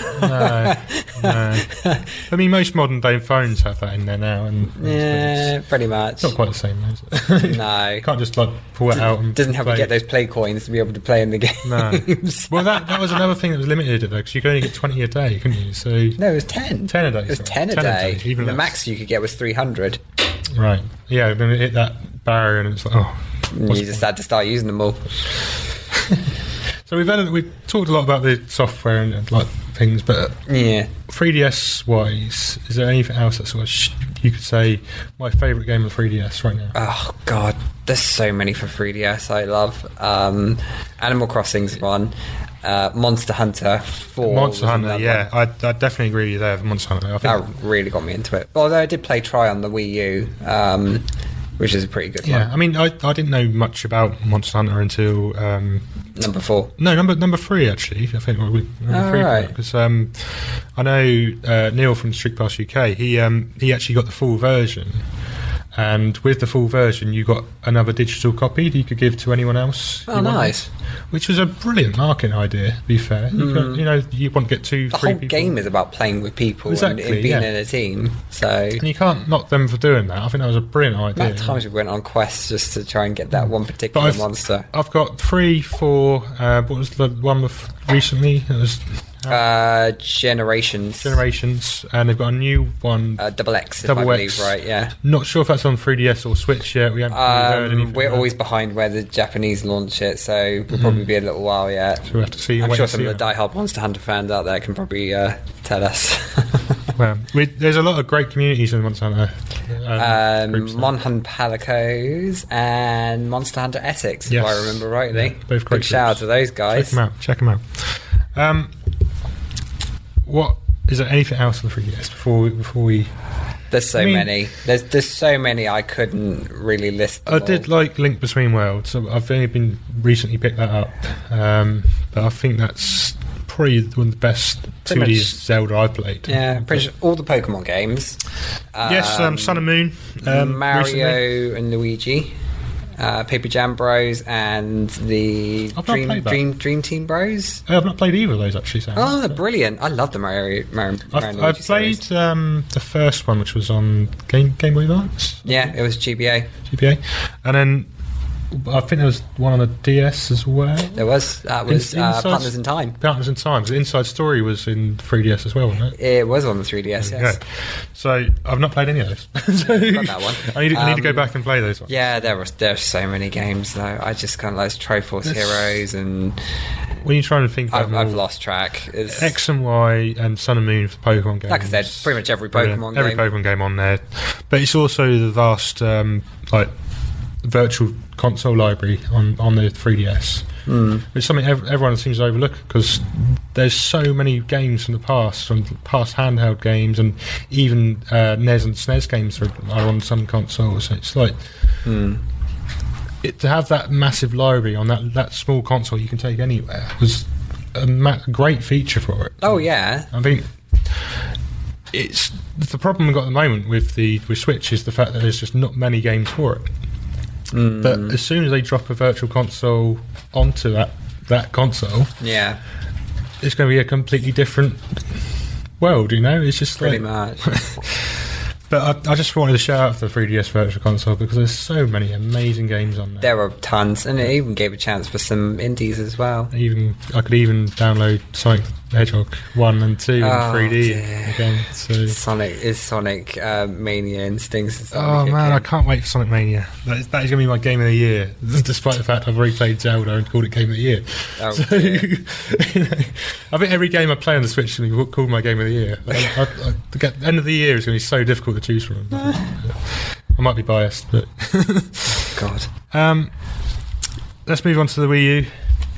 I mean, most modern day phones have that in there now. And yeah, pretty much. It's not quite the same, is it? No. You can't just like pull it out and doesn't help you get those play coins to be able to play in the game. No. Well, that was another thing that was limited, though, because you could only get 20 a day, couldn't you? So no, it was 10. 10 a day. It was 10 a day. Even the max you could get was 300. Right. Yeah, then it hit that barrier and it's like, oh. You just had to start using them all. So we've talked a lot about the software and like things, but yeah, 3DS wise, is there anything else that sort of you could say my favourite game of 3DS right now? Oh god, there's so many for 3DS I love. Animal Crossing's one. Monster Hunter 4. Monster Hunter, yeah, I definitely agree with you there. Monster Hunter, I think that really got me into it. Although I did play Try on the Wii U, which is a pretty good one. Yeah, I mean, I didn't know much about Monster Hunter until number 4. No, number 3 actually. I think number 3 right. Because I know Neil from Street Pass UK. He actually got the full version. And with the full version, you got another digital copy that you could give to anyone else. Oh, nice. Which was a brilliant marketing idea, to be fair. You want to get 2-3 people. The whole game is about playing with people and being in a team. So and you can't knock them for doing that. I think that was a brilliant idea. Amount of times we went on quests just to try and get that one particular monster. I've got 3, 4. What was the one recently? It was... Generations, and they've got a new one, Double X, if I believe, right? Yeah. Not sure if that's on 3DS or Switch yet. We haven't really heard anything. We're always behind where the Japanese launch it, so we'll probably be a little while yet. So we have to see. I'm sure some of the diehard Monster Hunter fans out there can probably tell us. Well, there's a lot of great communities in Monster Hunter. Monhun Palicos and Monster Hunter Essex, if I remember rightly. Yeah, both great. Big shout out to those guys. Check them out. What is there anything else on the 3DS before we? There's so many. There's so many I couldn't really list them all. Did like Link Between Worlds. So I've only been recently picked that up, but I think that's probably one of the best 2D Zelda I've played. Yeah, pretty much all the Pokemon games. Yes, Sun and Moon, Mario recently. and Luigi. Paper Jam Bros and the Dream Team Bros. I've not played either of those actually. Sam. Oh, they're brilliant! I love the Mario I've played the first one, which was on Game Boy Advance. Yeah, it was GBA, and then I think there was one on the DS as well. There was. That was Partners in Time. Partners in Time. The Inside Story was in 3DS as well, wasn't it? It was on the 3DS, yes. So I've not played any of those. Got that one. I need to go back and play those ones. Yeah, there's so many games though. I just kind of like Triforce Heroes and... When you're trying to think about I've lost track. X and Y and Sun and Moon for Pokemon games. Like I said, pretty much every Pokemon game. Every Pokemon game on there. But it's also the vast virtual console library on the 3DS. It's something everyone seems to overlook because there's so many games from past handheld games, and even NES and SNES games are on some consoles. So it's like to have that massive library on that small console you can take anywhere was a great feature for it. Oh yeah, I think it's the problem we've got at the moment with Switch is the fact that there's just not many games for it. But as soon as they drop a virtual console onto that that console, Yeah, it's going to be a completely different world. It's just pretty like, much. But I just wanted to shout out the 3DS Virtual Console because there's so many amazing games on there. There were tons, and it even gave a chance for some indies as well. I could even download Sonic the Hedgehog 1 and 2 in 3D dear. again. So. Sonic Mania instincts. Is Oh man, I can't wait for Sonic Mania. That is going to be my game of the year, despite the fact I've already played Zelda and called it game of the year. Oh, so, I think every game I play on the Switch is going to be called my game of the year. The end of the year is going to be so difficult to choose from. I might be biased, but God. Let's move on to the Wii U.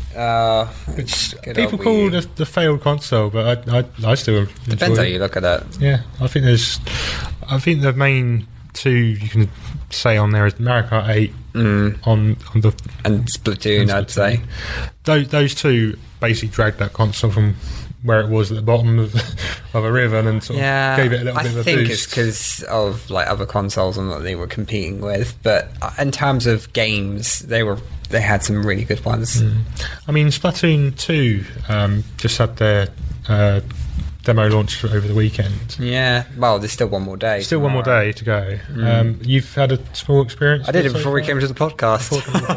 Which People call the failed console, but I still enjoy depends it. how you look at it. Yeah, I think the main two you can say on there is Mario Kart 8 on the and Splatoon, I'd say. Those two basically dragged that console from where it was at the bottom of a river and then sort of gave it a little bit of a boost. I think it's because of like other consoles and what they were competing with, but in terms of games, they had some really good ones. I mean, Splatoon 2 just had their demo launch over the weekend. Yeah, well, there's still one more day. Still one more day to go. You've had a small experience? I did it before we came to the podcast.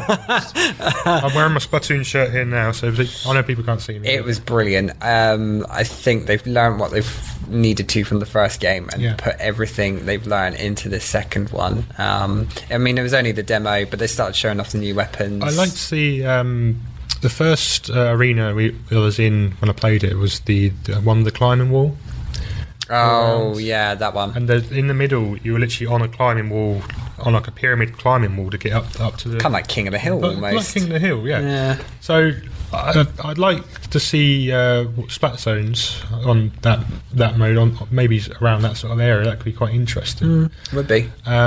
I'm wearing my Splatoon shirt here now, so I know people can't see me. It was brilliant. I think they've learned what they've needed to from the first game and put everything they've learned into the second one. I mean, it was only the demo, but they started showing off the new weapons. I liked the first arena I was in when I played it was the one with the climbing wall. Oh, yeah, that one. And in the middle, you were literally on a climbing wall, on like a pyramid climbing wall to get up to the... Kind of like King of the Hill, almost. Like King of the Hill, yeah. So I'd like to see splat zones on that mode, maybe around that sort of area. That could be quite interesting. Would be.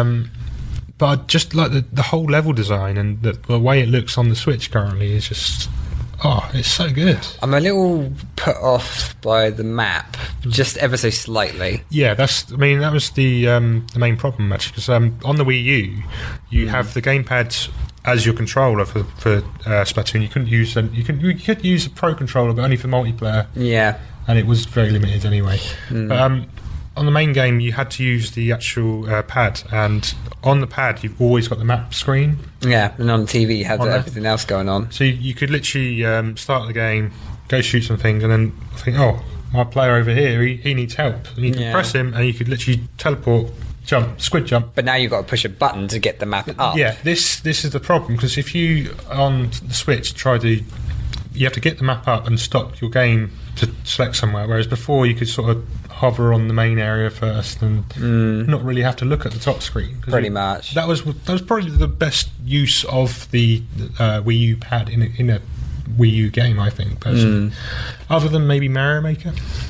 But I just like the whole level design and the way it looks on the Switch currently is just... Oh, it's so good. I'm a little put off by the map, just ever so slightly. Yeah, that was the main problem actually, because on the Wii U, you have the gamepad as your controller for Splatoon. You couldn't use you could use a Pro controller, but only for multiplayer. Yeah, and it was very limited anyway. But on the main game, you had to use the actual pad, and on the pad, you've always got the map screen. Yeah, and on TV, you have everything else going on. So you could literally start the game, go shoot some things, and then think, oh, my player over here, he needs help. And you can press him, and you could literally teleport, jump, squid jump. But now you've got to push a button to get the map up. Yeah, this is the problem, because if you, on the Switch, you have to get the map up and stop your game to select somewhere, whereas before you could sort of hover on the main area first and not really have to look at the top screen. Pretty much. That was probably the best use of the Wii U pad in a Wii U game, I think, personally. Other than maybe Mario Maker?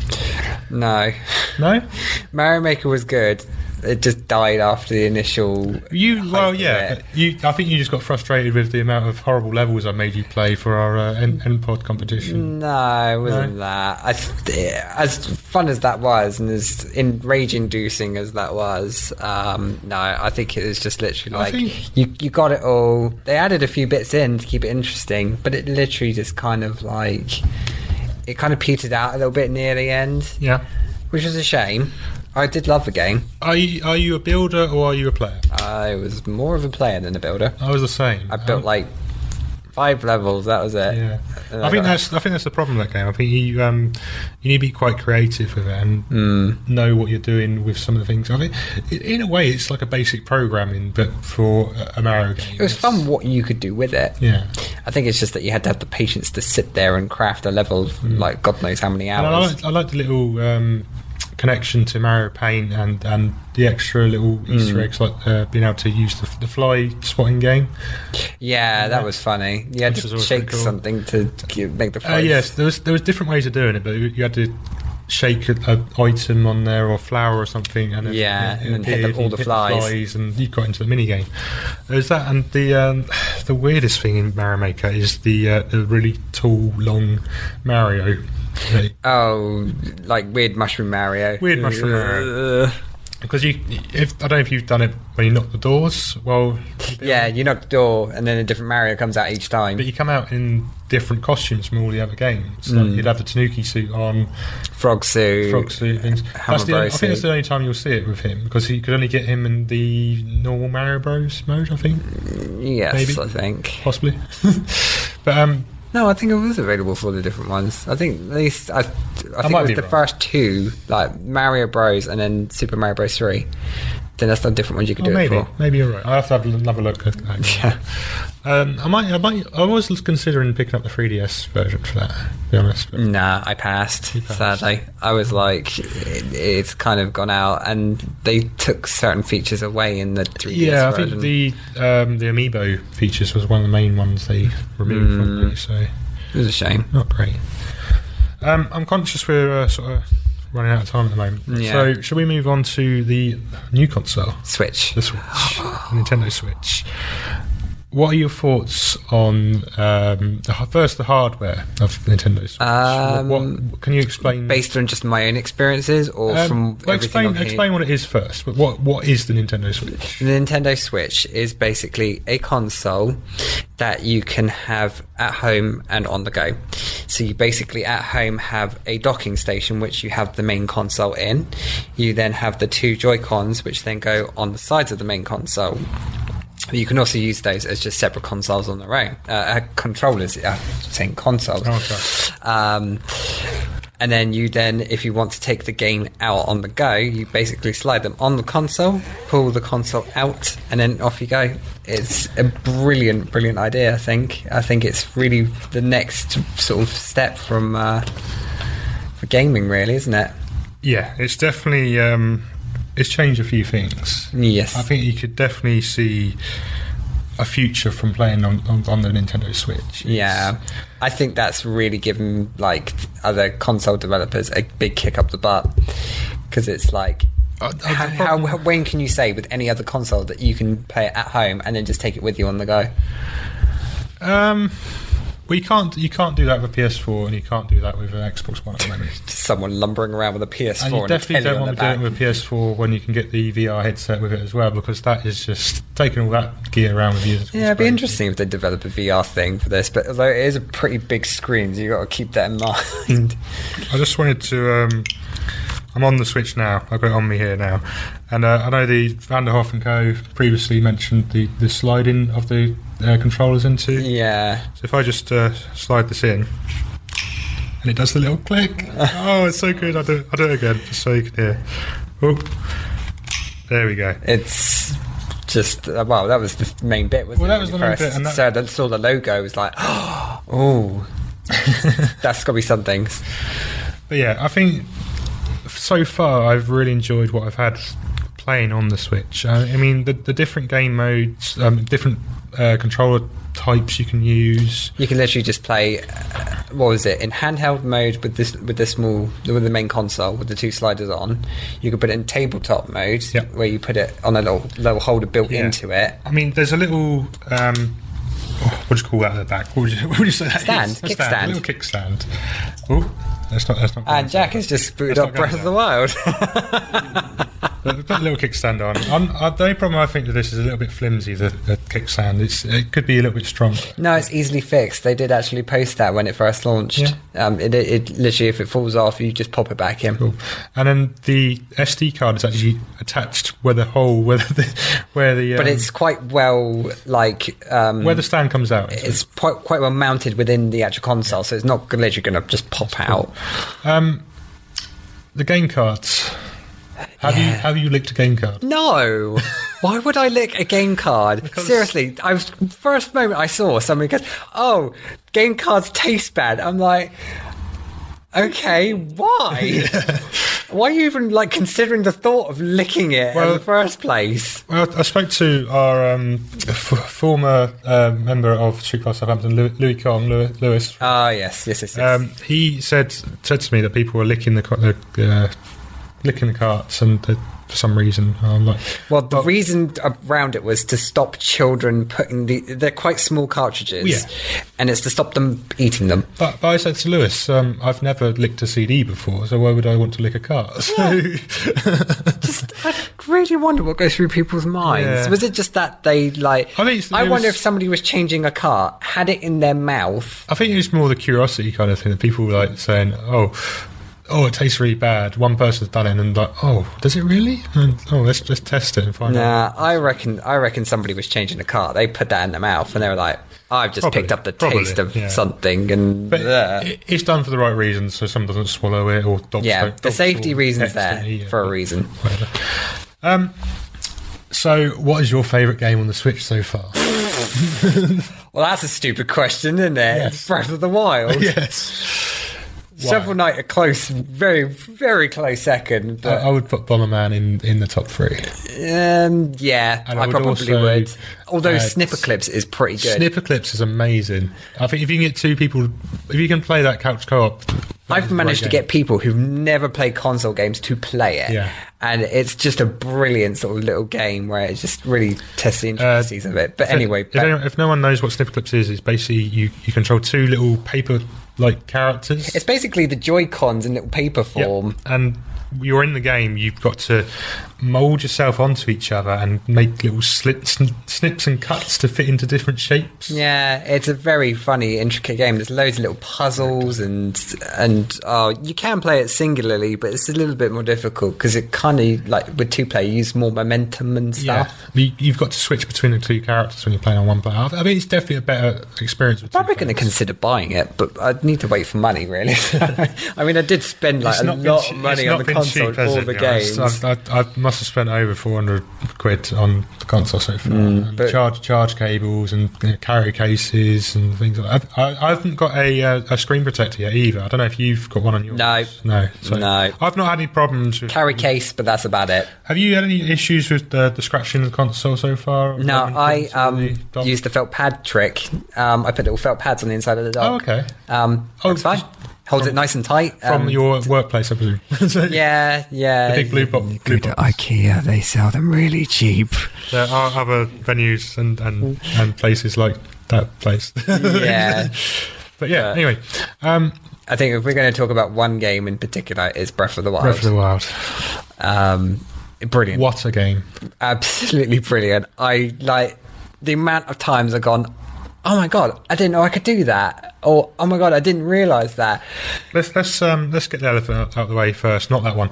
No? Mario Maker was good. It just died after the initial. I think you just got frustrated with the amount of horrible levels I made you play for our NPod competition. No, it wasn't that. As fun as that was, and as rage-inducing as that was, no, I think it was just literally like you got it all. They added a few bits in to keep it interesting, but it literally just kind of like it kind of petered out a little bit near the end. Yeah, which was a shame. I did love the game. Are you a builder or are you a player? I was more of a player than a builder. I was the same. I built like 5 levels. That was it. Yeah, I think that's the problem with that game. I think you need to be quite creative with it and know what you're doing with some of the things. I mean, in a way, it's like a basic programming, but for a Mario game. It was fun what you could do with it. Yeah, I think it's just that you had to have the patience to sit there and craft a level like God knows how many hours. And I like the little connection to Mario Paint and the extra little Easter eggs, like being able to use the fly spotting game. Yeah, that was funny. You had to shake something to make the flies. Yes, there was different ways of doing it, but you had to shake an item on there or flower or something, and then hit all the flies, and you got into the mini game. There's that, and the weirdest thing in Mario Maker is the really tall, long Mario. Oh, like Weird Mushroom Mario. Weird Mushroom Mario. Because I don't know if you've done it when you knock the doors. Well, Yeah, you knock the door, and then a different Mario comes out each time. but you come out in different costumes from all the other games. Like you'd have the Tanuki suit on, Frog suit. things. Hammer I Bros think that's suit. the only time you'll see it with him, because you could only get him in the normal Mario Bros mode, I think, Yes, maybe. I think. possibly. But No, I think it was available for the different ones. I think at least I think might it was be the wrong. first two, like Mario Bros. And then Super Mario Bros. 3. Then that's the different ones you could do maybe it for. maybe you're right. I'll have to have another look at that. Yeah. I was considering picking up the 3DS version for that, to be honest. But Nah, I passed. passed. Sadly, I was like, it's kind of gone out, and they took certain features away in the 3DS yeah, I version. think the Amiibo features was one of the main ones they removed from me, so It was a shame. not great. I'm conscious we're sort of running out of time at the moment. Yeah. So should we move on to the new console, Switch. the Switch, the Nintendo Switch? What are your thoughts on first the hardware of the Nintendo Switch? What can you explain? Based on just my own experiences, or from well, everything on explain what it is first. But what is the Nintendo Switch? The Nintendo Switch is basically a console that you can have at home and on the go. So you basically at home have a docking station which you have the main console in. You then have the two Joy-Cons which then go on the sides of the main console. You can also use those as just separate consoles on their own. Controllers, saying consoles. Okay. And then if you want to take the game out on the go, you basically slide them on the console, pull the console out, and then off you go. It's a brilliant, brilliant idea, I think. I think it's really the next sort of step from for gaming, really, isn't it? Yeah, it's definitely it's changed a few things. Yes. I think you could definitely see a future from playing on the Nintendo Switch. Yeah, I think that's really given like other console developers a big kick up the butt, because it's like, when can you say with any other console that you can play it at home and then just take it with you on the go? Well, you can't do that with a PS4, and you can't do that with an Xbox One at the moment. Just someone lumbering around with a PS4 And you and definitely a telly don't on want the to do back. it with PS4 when you can get the VR headset with it as well, because that is just taking all that gear around with you. Yeah, it'd be interesting if they develop a VR thing for this, but although it is a pretty big screen, so you've got to keep that in mind. I just wanted to. I'm on the Switch now. I've got it on me here now, and I know the Vanderhoff and Co. previously mentioned the sliding of the controllers into. Yeah. So if I just slide this in, and it does the little click. Oh, it's so good. I'll do it again, just so you can hear. Oh, there we go. It's just, well, that was the main bit, wasn't it? Well, that was when the you main first bit, and that- saw the logo, it was like, oh, that's got to be something. But yeah, I think so far I've really enjoyed what I've had playing on the Switch. I mean, the different game modes, different controller types you can use. You can literally just play, what was it, in handheld mode with the main console with the two sliders on. You can put it in tabletop mode, Yep. where you put it on a little holder built Yeah. into it. I mean, there's a little. What do you call that at the back? What would you say that Stand, is? kickstand. A little kickstand. Oh, that's not. And Jack has just booted Let's up not go Breath of the Wild. Put a little kickstand on. The only problem I think with this is a little bit flimsy. The kickstand. It could be a little bit stronger. No, it's easily fixed. They did actually post that when it first launched. Yeah. It literally, if it falls off, you just pop it back in. Cool. And then the SD card is actually attached where the hole, where the. But it's quite well, like... where the stand comes out. it's quite well mounted within the actual console, so it's not literally going to just pop out. The game cards. Have you licked a game card? No! Why would I lick a game card? Seriously, first moment I saw somebody goes, oh, game cards taste bad. I'm like, okay, why? Why are you even considering the thought of licking it in the first place? Well, I spoke to our former member of Streetcar Southampton, Louis Kong, Lewis. Ah, yes. He said to me that people were licking the carts, and for some reason. Well, the reason around it was to stop children putting they're quite small cartridges, Yeah. and it's to stop them eating them. But I said to Lewis, I've never licked a CD before, so why would I want to lick a cart? So, I really wonder what goes through people's minds. Yeah. Was it just that they like? I think I wonder if somebody was changing a cart, had it in their mouth. I think it's more the curiosity kind of thing that people like saying, oh, it tastes really bad. One person's done it and like, oh, does it really? And, let's just test it and find out. Nah, I reckon somebody was changing a cart. They put that in their mouth and they were like, I've just picked up the taste of something, and But it's done for the right reasons, so someone doesn't swallow it or dogs don't. the safety or reasons there accidentally eat it, for a but reason. whatever. So, what is your favourite game on the Switch so far? Well, that's a stupid question, isn't it? Yes. It's Breath of the Wild. Yes. Shovel Knight a close, very, very close second. But, I would put Bomberman in the top 3. yeah, And I would probably also would. Although add- Snipper Clips is pretty good. Snipper Clips is amazing. I think if you can get 2 people, if you can play that couch co-op, I've managed to get people who've never played console games to play it. Yeah. And it's just a brilliant sort of little game where it just really tests the intricacies of it. But anyway, if no one knows what Snipper Clips is, it's basically you control 2 little paper-like characters. it's basically the Joy-Cons in little paper form. And you're in the game, you've got to mould yourself onto each other and make little snips and cuts to fit into different shapes. Yeah, it's a very funny, intricate game. There's loads of little puzzles and you can play it singularly, but it's a little bit more difficult because it kind of, like with 2-player, you use more momentum and stuff. You've got to switch between the 2 characters when you're playing on one player. I mean, it's definitely a better experience with 2 Probably going to players. consider buying it, but I'd need to wait for money, really. I mean, I did spend like It's a not been lot che- of money it's on not the been console cheap, has for it? the You know, games. I must have spent over 400 quid on the console so far. And but- charge cables and carry cases and things like that. I haven't got a screen protector yet either. I don't know if you've got one on yours. No. So No. I've not had any problems with. Carry case, but that's about it. Have you had any issues with the scratching of the console so far? No, I Used used the felt pad trick. I put little felt pads on the inside of the dock. Oh, okay. It's fine. Holds it nice and tight. From your workplace, I presume. Yeah. The big blue box. Go to IKEA, they sell them really cheap. There are other venues and places like that place. Yeah. But yeah, anyway. I think if we're going to talk about one game in particular, it's Breath of the Wild. Breath of the Wild. Brilliant. What a game. Absolutely brilliant. I like the amount of times I've gone, oh my god, I didn't know I could do that, or oh my god, I didn't realise that. Let's get the elephant out of the way first, not that one.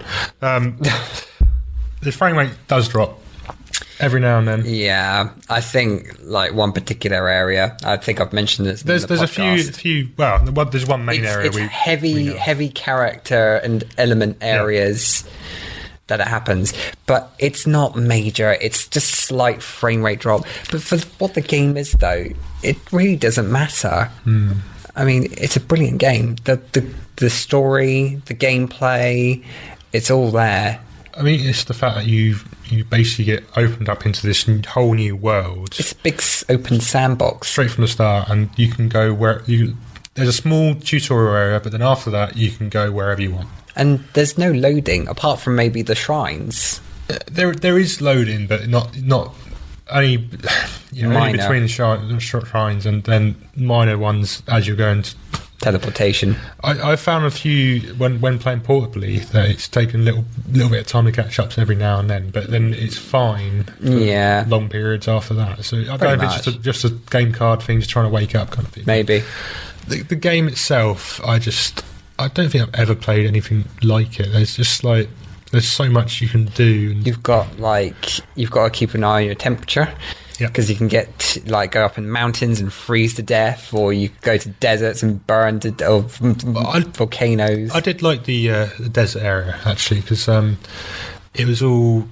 The frame rate does drop every now and then. Yeah, I think like one particular area. I think I've mentioned this. There's in the a podcast. few. Well, there's one main area. It's we heavy character and element areas that it happens, but it's not major. It's just slight frame rate drop. But for what the game is, though, it really doesn't matter. I mean, it's a brilliant game. The story, the gameplay, it's all there. I mean, it's the fact that you basically get opened up into this whole new world It's a big open sandbox. straight from the start, and you can go where you. There's a small tutorial area, but then after that, you can go wherever you want. And there's no loading apart from maybe the shrines. There is loading, but not only only Minor. between the shrines, and then minor ones as you're going. Teleportation. I found a few when playing portably that it's taken a little bit of time to catch up to every now and then, but then it's fine for Yeah. long periods after that. So I don't Pretty know if it's just a game card thing, just trying to wake up kind of thing. Maybe. The game itself, I don't think I've ever played anything like it. There's so much you can do. You've got to keep an eye on your temperature. Yeah. Because you can go up in mountains and freeze to death, or you go to deserts and burn to or volcanoes. I did like the desert area actually, because it was all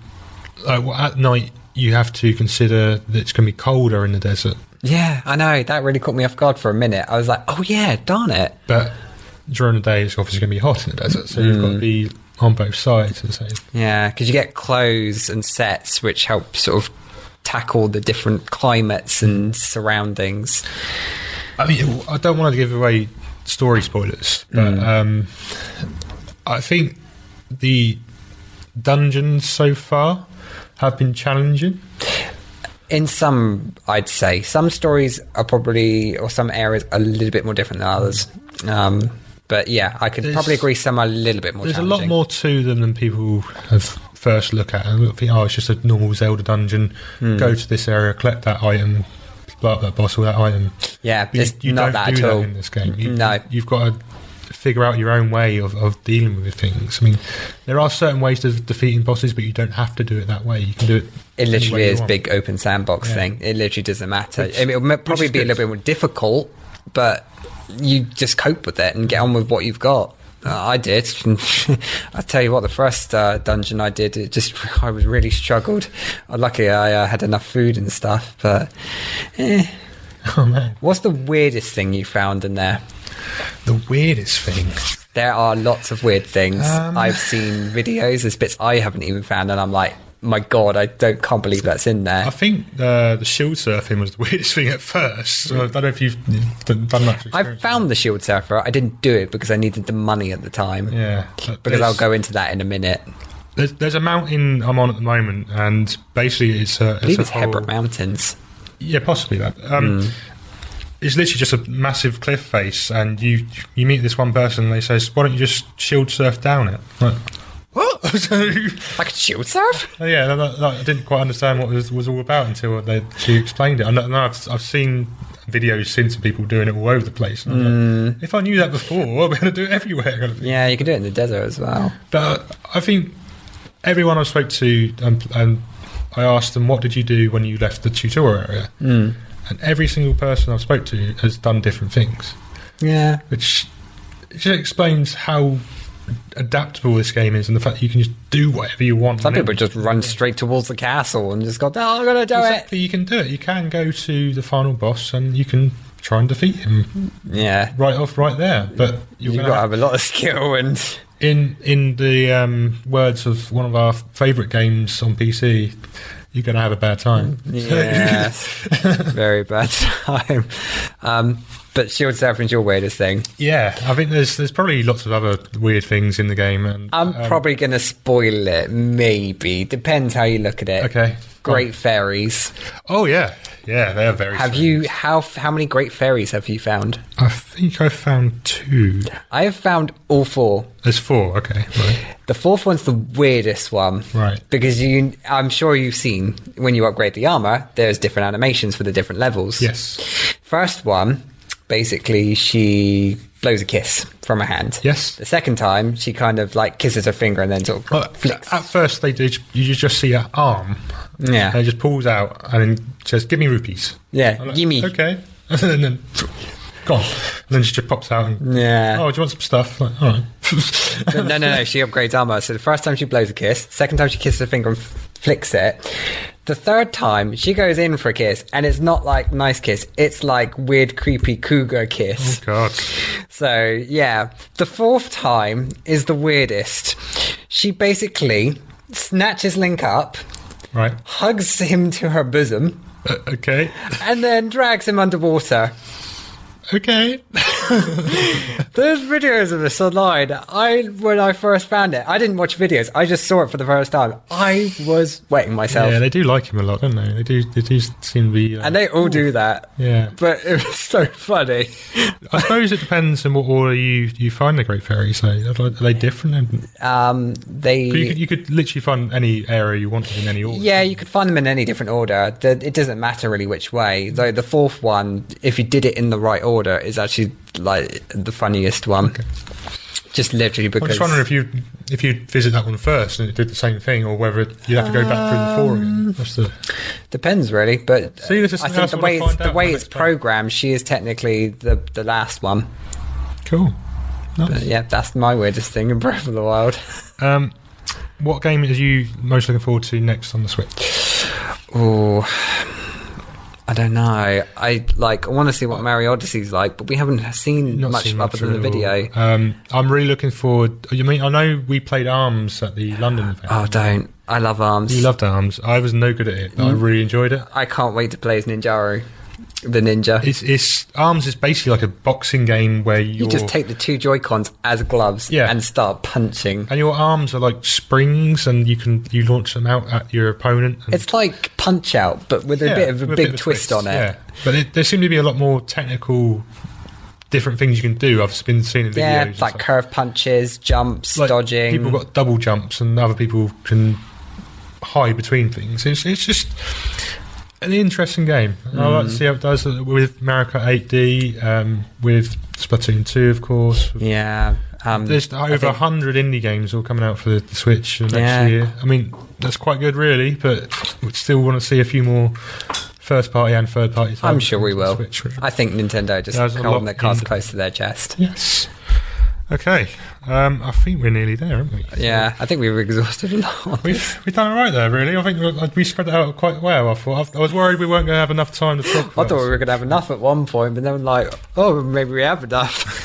at night. You have to consider that it's going to be colder in the desert, Yeah, I know. That really caught me off guard for a minute. I was like, oh yeah, darn it. but during the day it's obviously going to be hot in the desert. So you've got to be on both sides and say. Yeah, because you get clothes and sets which help sort of tackle the different climates and surroundings. I mean, I don't want to give away story spoilers, but I think the dungeons so far have been challenging? In some, I'd say. Some stories are probably, or some areas, a little bit more different than others. But yeah, I could probably agree some are a little bit more There's challenging. a lot more to them than people have first look at. And think, oh, it's just a normal Zelda dungeon. Go to this area, collect that item, blow up that boss with that item. Yeah, You, it's you not don't that do at all. that in this game. No. You've got to figure out your own way of dealing with things. I mean, there are certain ways of defeating bosses, but you don't have to do it that way. You can do it. It any literally way you is want. big open sandbox Yeah. thing. It literally doesn't matter. Which- I mean, it'll probably is be a good. little bit more difficult, but you just cope with it and get on with what you've got. I did. I tell you what, the first dungeon I did, I was really struggled. Luckily, I had enough food and stuff. But Oh man, what's the weirdest thing you found in there? the weirdest thing. There are lots of weird things. I've seen videos. There's bits I haven't even found, and I'm like, my God, can't believe that's in there. I think the shield surfing was the weirdest thing at first. So I don't know if you've done much. I found the shield surfer. I didn't do it because I needed the money at the time. Yeah, Because I'll go into that in a minute. There's a mountain I'm on at the moment, and basically it's a. I believe it's whole- Hebert Mountains. Yeah, possibly that. It's literally just a massive cliff face, and you meet this one person, and they says, "Why don't you just shield surf down it?" Like, what? So, I could shield surf? yeah, I didn't quite understand what it was all about until she explained it. And I've seen videos since of people doing it all over the place. And I'm like, if I knew that before, I'd be able to do it everywhere. Kind of thing. Yeah, you can do it in the desert as well. But I think everyone I spoke to, and I asked them, what did you do when you left the tutorial area? And every single person I've spoke to has done different things, Yeah. which just explains how adaptable this game is, and the fact that you can just do whatever you want. Some people just run straight towards the castle and just go, "No, I'm going to do Exactly, you can do it. You can go to the final boss and you can try and defeat him it." Yeah. right off, right there. But You've got to have a lot of skill and... in the words of one of our favourite games on PC, you're going to have a bad time. Yes. Very bad time. But shield surfing's your weirdest thing. Yeah, I think there's probably lots of other weird things in the game. And I'm probably going to spoil it, maybe. Depends how you look at it. okay. go on. Great fairies. Oh yeah, they are very. Have strange. you... How many great fairies have you found? I think I found 2. I have found all 4. There's 4. Okay, right. The 4th one's the weirdest one. Right. Because I'm sure you've seen, when you upgrade the armor, there's different animations for the different levels. Yes. First one, basically, she blows a kiss from her hand. Yes. The second time, she kind of like kisses her finger and then sort of Well, flicks. at first, you just see her arm. Yeah. And it just pulls out and then says, "Give me rupees." Yeah, I'm like, gimme. Okay. And then gone. And then she just pops out and, Yeah. "Oh, do you want some stuff?" Like, all right. No. She upgrades armor. So the first time she blows a kiss. Second time she kisses her finger and flicks it. The third time she goes in for a kiss, and it's not like nice kiss. It's like weird, creepy cougar kiss. Oh, God. So yeah, the 4th time is the weirdest. She basically snatches Link up, Right. hugs him to her bosom, Okay. and then drags him underwater. Okay. There's videos of this online. When I first found it, I didn't watch videos. I just saw it for the first time. I was wetting myself. Yeah, they do like him a lot, don't they? They do seem to be. And they all do that. Yeah. But it was so funny. I suppose it depends on what order you find the Great Fairies. So are they different? You could literally find any area you wanted in any order. Yeah, you could find them in any different order. It doesn't matter really which way. Though the 4th one, if you did it in the right order, is actually like the funniest one. Okay. Just literally I'm because... just wondering if you'd visit that one first and it did the same thing, or whether you'd have to go back through the 4 again. That's the... Depends really, but See, this is I something think else I wanna find out the way when it's it's done. programmed, she is technically the last one. Cool. Nice. But yeah, that's my weirdest thing in Breath of the Wild. What game are you most looking forward to next on the Switch? Oh, I don't know. I want to see what Mario Odyssey's like, but we haven't seen Not much seen other than the at all. video. I'm really looking forward. I know we played ARMS at the London event. Oh, don't. I love ARMS. You loved ARMS. I was no good at it, but I really enjoyed it. I can't wait to play as Ninjaru. The ninja. It's Arms is basically like a boxing game where You just take the 2 Joy-Cons as gloves and start punching. and your arms are like springs, and you launch them out at your opponent. And It's like Punch-Out, but with a bit of a with big twist on it. Yeah, but there seem to be a lot more technical, different things you can do. I've been seeing in videos. Yeah, and like stuff. curve punches, jumps, Like, dodging. People got double jumps, and other people can hide between things. It's just an interesting game. I like to see how it does with Mario Kart 8D, with Splatoon 2, of course. Yeah. There's over 100 indie games all coming out for the Switch next Yeah. year. I mean, that's quite good, really, but we still want to see a few more first-party and third-party titles. I'm sure we on will. Switch. I think Nintendo just There's a holding lot their cards in- close to their chest. Yes. Okay. I think we're nearly there, aren't we? Yeah, I think we've exhausted a lot. We've done all right there, really. I think we spread it out quite well. I was worried we weren't going to have enough time to talk I about thought we were going to have enough at one point, but then we're like, oh, maybe we have enough.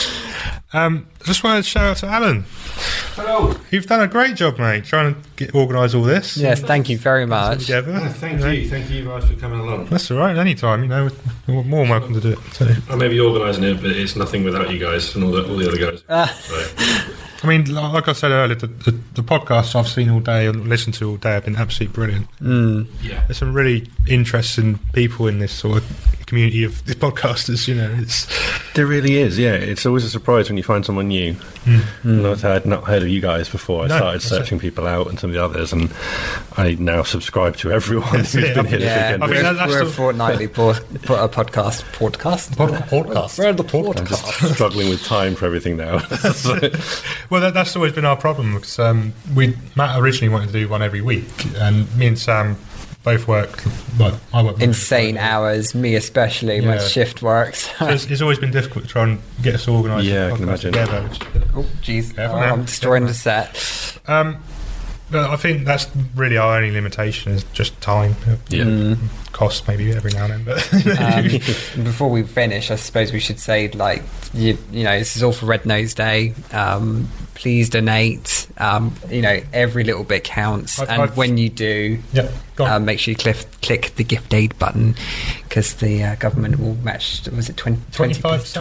Just wanted to shout out to Alan. Hello. You've done a great job, mate, trying to organise all this. Yes, thank you very much. Together. Thank you guys for coming along. That's all right. Anytime, we're more than welcome to do it. So. I may be organising it, but it's nothing without you guys and all the other guys. Right. I mean, like I said earlier, the podcasts I've seen all day and listened to all day have been absolutely brilliant. Yeah. There's some really interesting people in this sort of community of podcasters. There really is, yeah. It's always a surprise when you find someone new. And I'd not heard of you guys before. I No, started that's searching people out and some of the others, and I now subscribe to everyone who's it. been here this Yeah, weekend. I think that's we're a the- fortnightly podcast. Podcast? Podcast. We're the I'm just podcast. struggling with time for everything now. So- Well, that's always been our problem because Matt originally wanted to do one every week, and me and Sam both work. Well, I work Insane hours, me especially, my Yeah. shift works. So it's always been difficult to try and get us organised. Yeah, and I can podcast imagine. together, which- Oh, jeez. Careful now. I'm destroying the set. But I think that's really our only limitation is just time. yeah. Cost maybe every now and then, but Before we finish, I suppose we should say, like, you know, this is all for Red Nose Day. Please donate. Every little bit counts. And when you do, yeah, go on. make sure you click the gift aid button, because the government will match, was it 25%?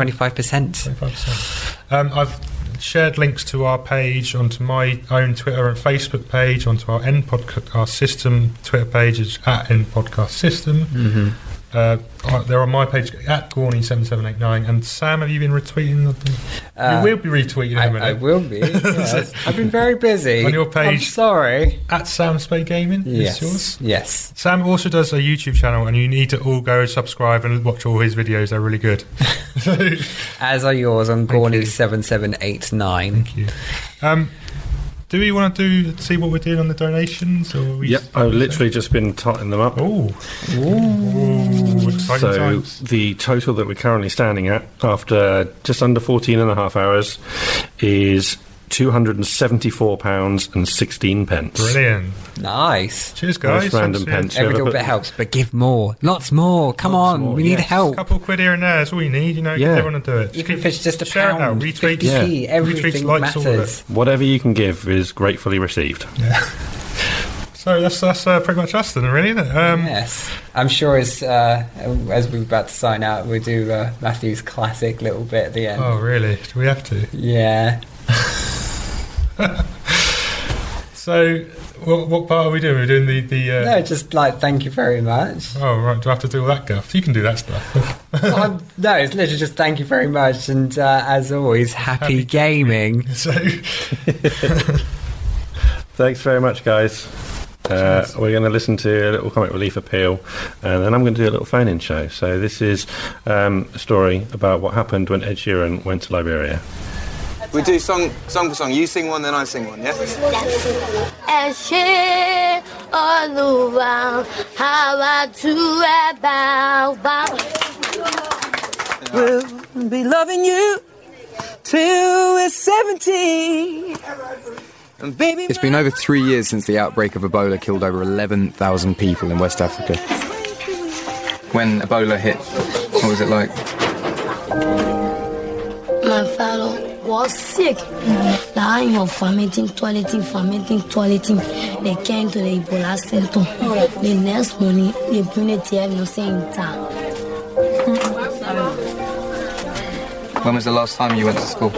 25%. I've shared links to our page onto my own Twitter and Facebook page, onto our End Podcast System Twitter page, is at End Podcast System. They're on my page at Gorney7789. And Sam, have you been retweeting? You will be retweeting in a minute. I will be. Yes. I've been very busy. On your page- I'm sorry. At Sam Spade Gaming. Yes. Is yours. Yes. Sam also does a YouTube channel, and you need to all go subscribe and watch all his videos. They're really good. As are yours on Thank you. Gorney7789. Thank you. Do we want to see what we're doing on the donations? Or are we Yep, I've literally just been totting them up. Oh, Ooh, exciting So times. the total that we're currently standing at after just under 14 and a half hours is £274.16. Brilliant. Nice. Cheers, guys. Most random Thanks, pence. Every Yeah, little but- bit helps, but give more. Lots more. Come Lots on. more, We need yes. help. A couple of quid here and there. That's all you need. Get Yeah. everyone to do it. Even if it's just a share it out. pound, Retweets. 50p, everything likes, all of matters. Whatever you can give is gratefully received. So that's pretty much us then, really, isn't it? Yes. I'm sure as we're about to sign out, we'll do Matthew's classic little bit at the end. Oh, really? Do we have to? Yeah. So, what part are we doing? We're doing the No, just like, thank you very much. Oh, right. Do I have to do all that guff? You can do that stuff. No, it's literally just thank you very much. And as always, happy gaming. So, Thanks very much, guys. We're going to listen to a little comic relief appeal, and then I'm going to do a little phone-in show. So this is a story about what happened when Ed Sheeran went to Liberia. We do song for song. You sing one, then I sing one, yeah? Ẹ ṣé Olúwa, àwa tú ẹ bá wa. We'll be loving you till we're 70. And baby, It's been over 3 years since the outbreak of Ebola killed over 11,000 people in West Africa. When Ebola hit, what was it like? My fellow was sick. Lying on fermenting, toileting. They came to the Ebola center. The next morning, they bring it here, no saying time. When was the last time you went to school?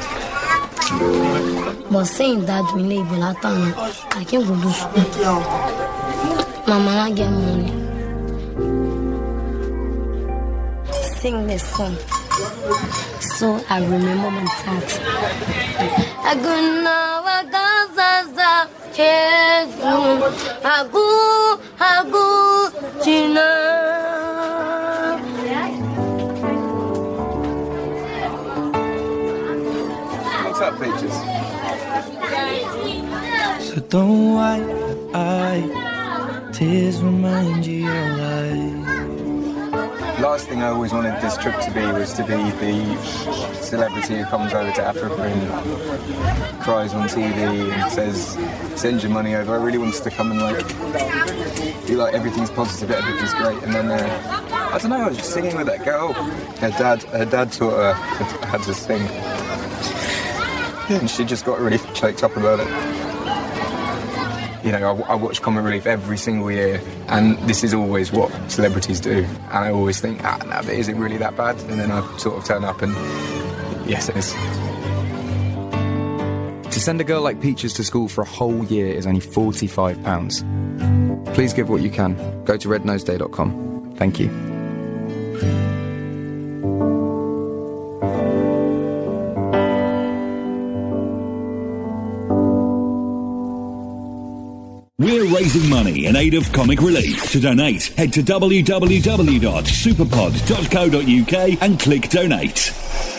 But saying that we live in Latin, I can't go to school. My mama get money. Sing this song. So I remember my dad. I go now, I What's up, Peaches? So don't wipe, tears remind you you're alive. Last thing I always wanted this trip to be was to be the celebrity who comes over to Africa and cries on TV and says, send your money over. I really wanted to come and be like everything's positive, everything's great. And then, I don't know, I was just singing with that girl. Her dad taught her how to sing. And she just got really choked up about it. You know, I watch Comic Relief every single year, and this is always what celebrities do. And I always think, no, is it really that bad? And then I sort of turn up and, yes, it is. To send a girl like Peaches to school for a whole year is only £45. Please give what you can. Go to rednoseday.com. Thank you. We're raising money in aid of Comic Relief. To donate, head to www.superpod.co.uk and click donate.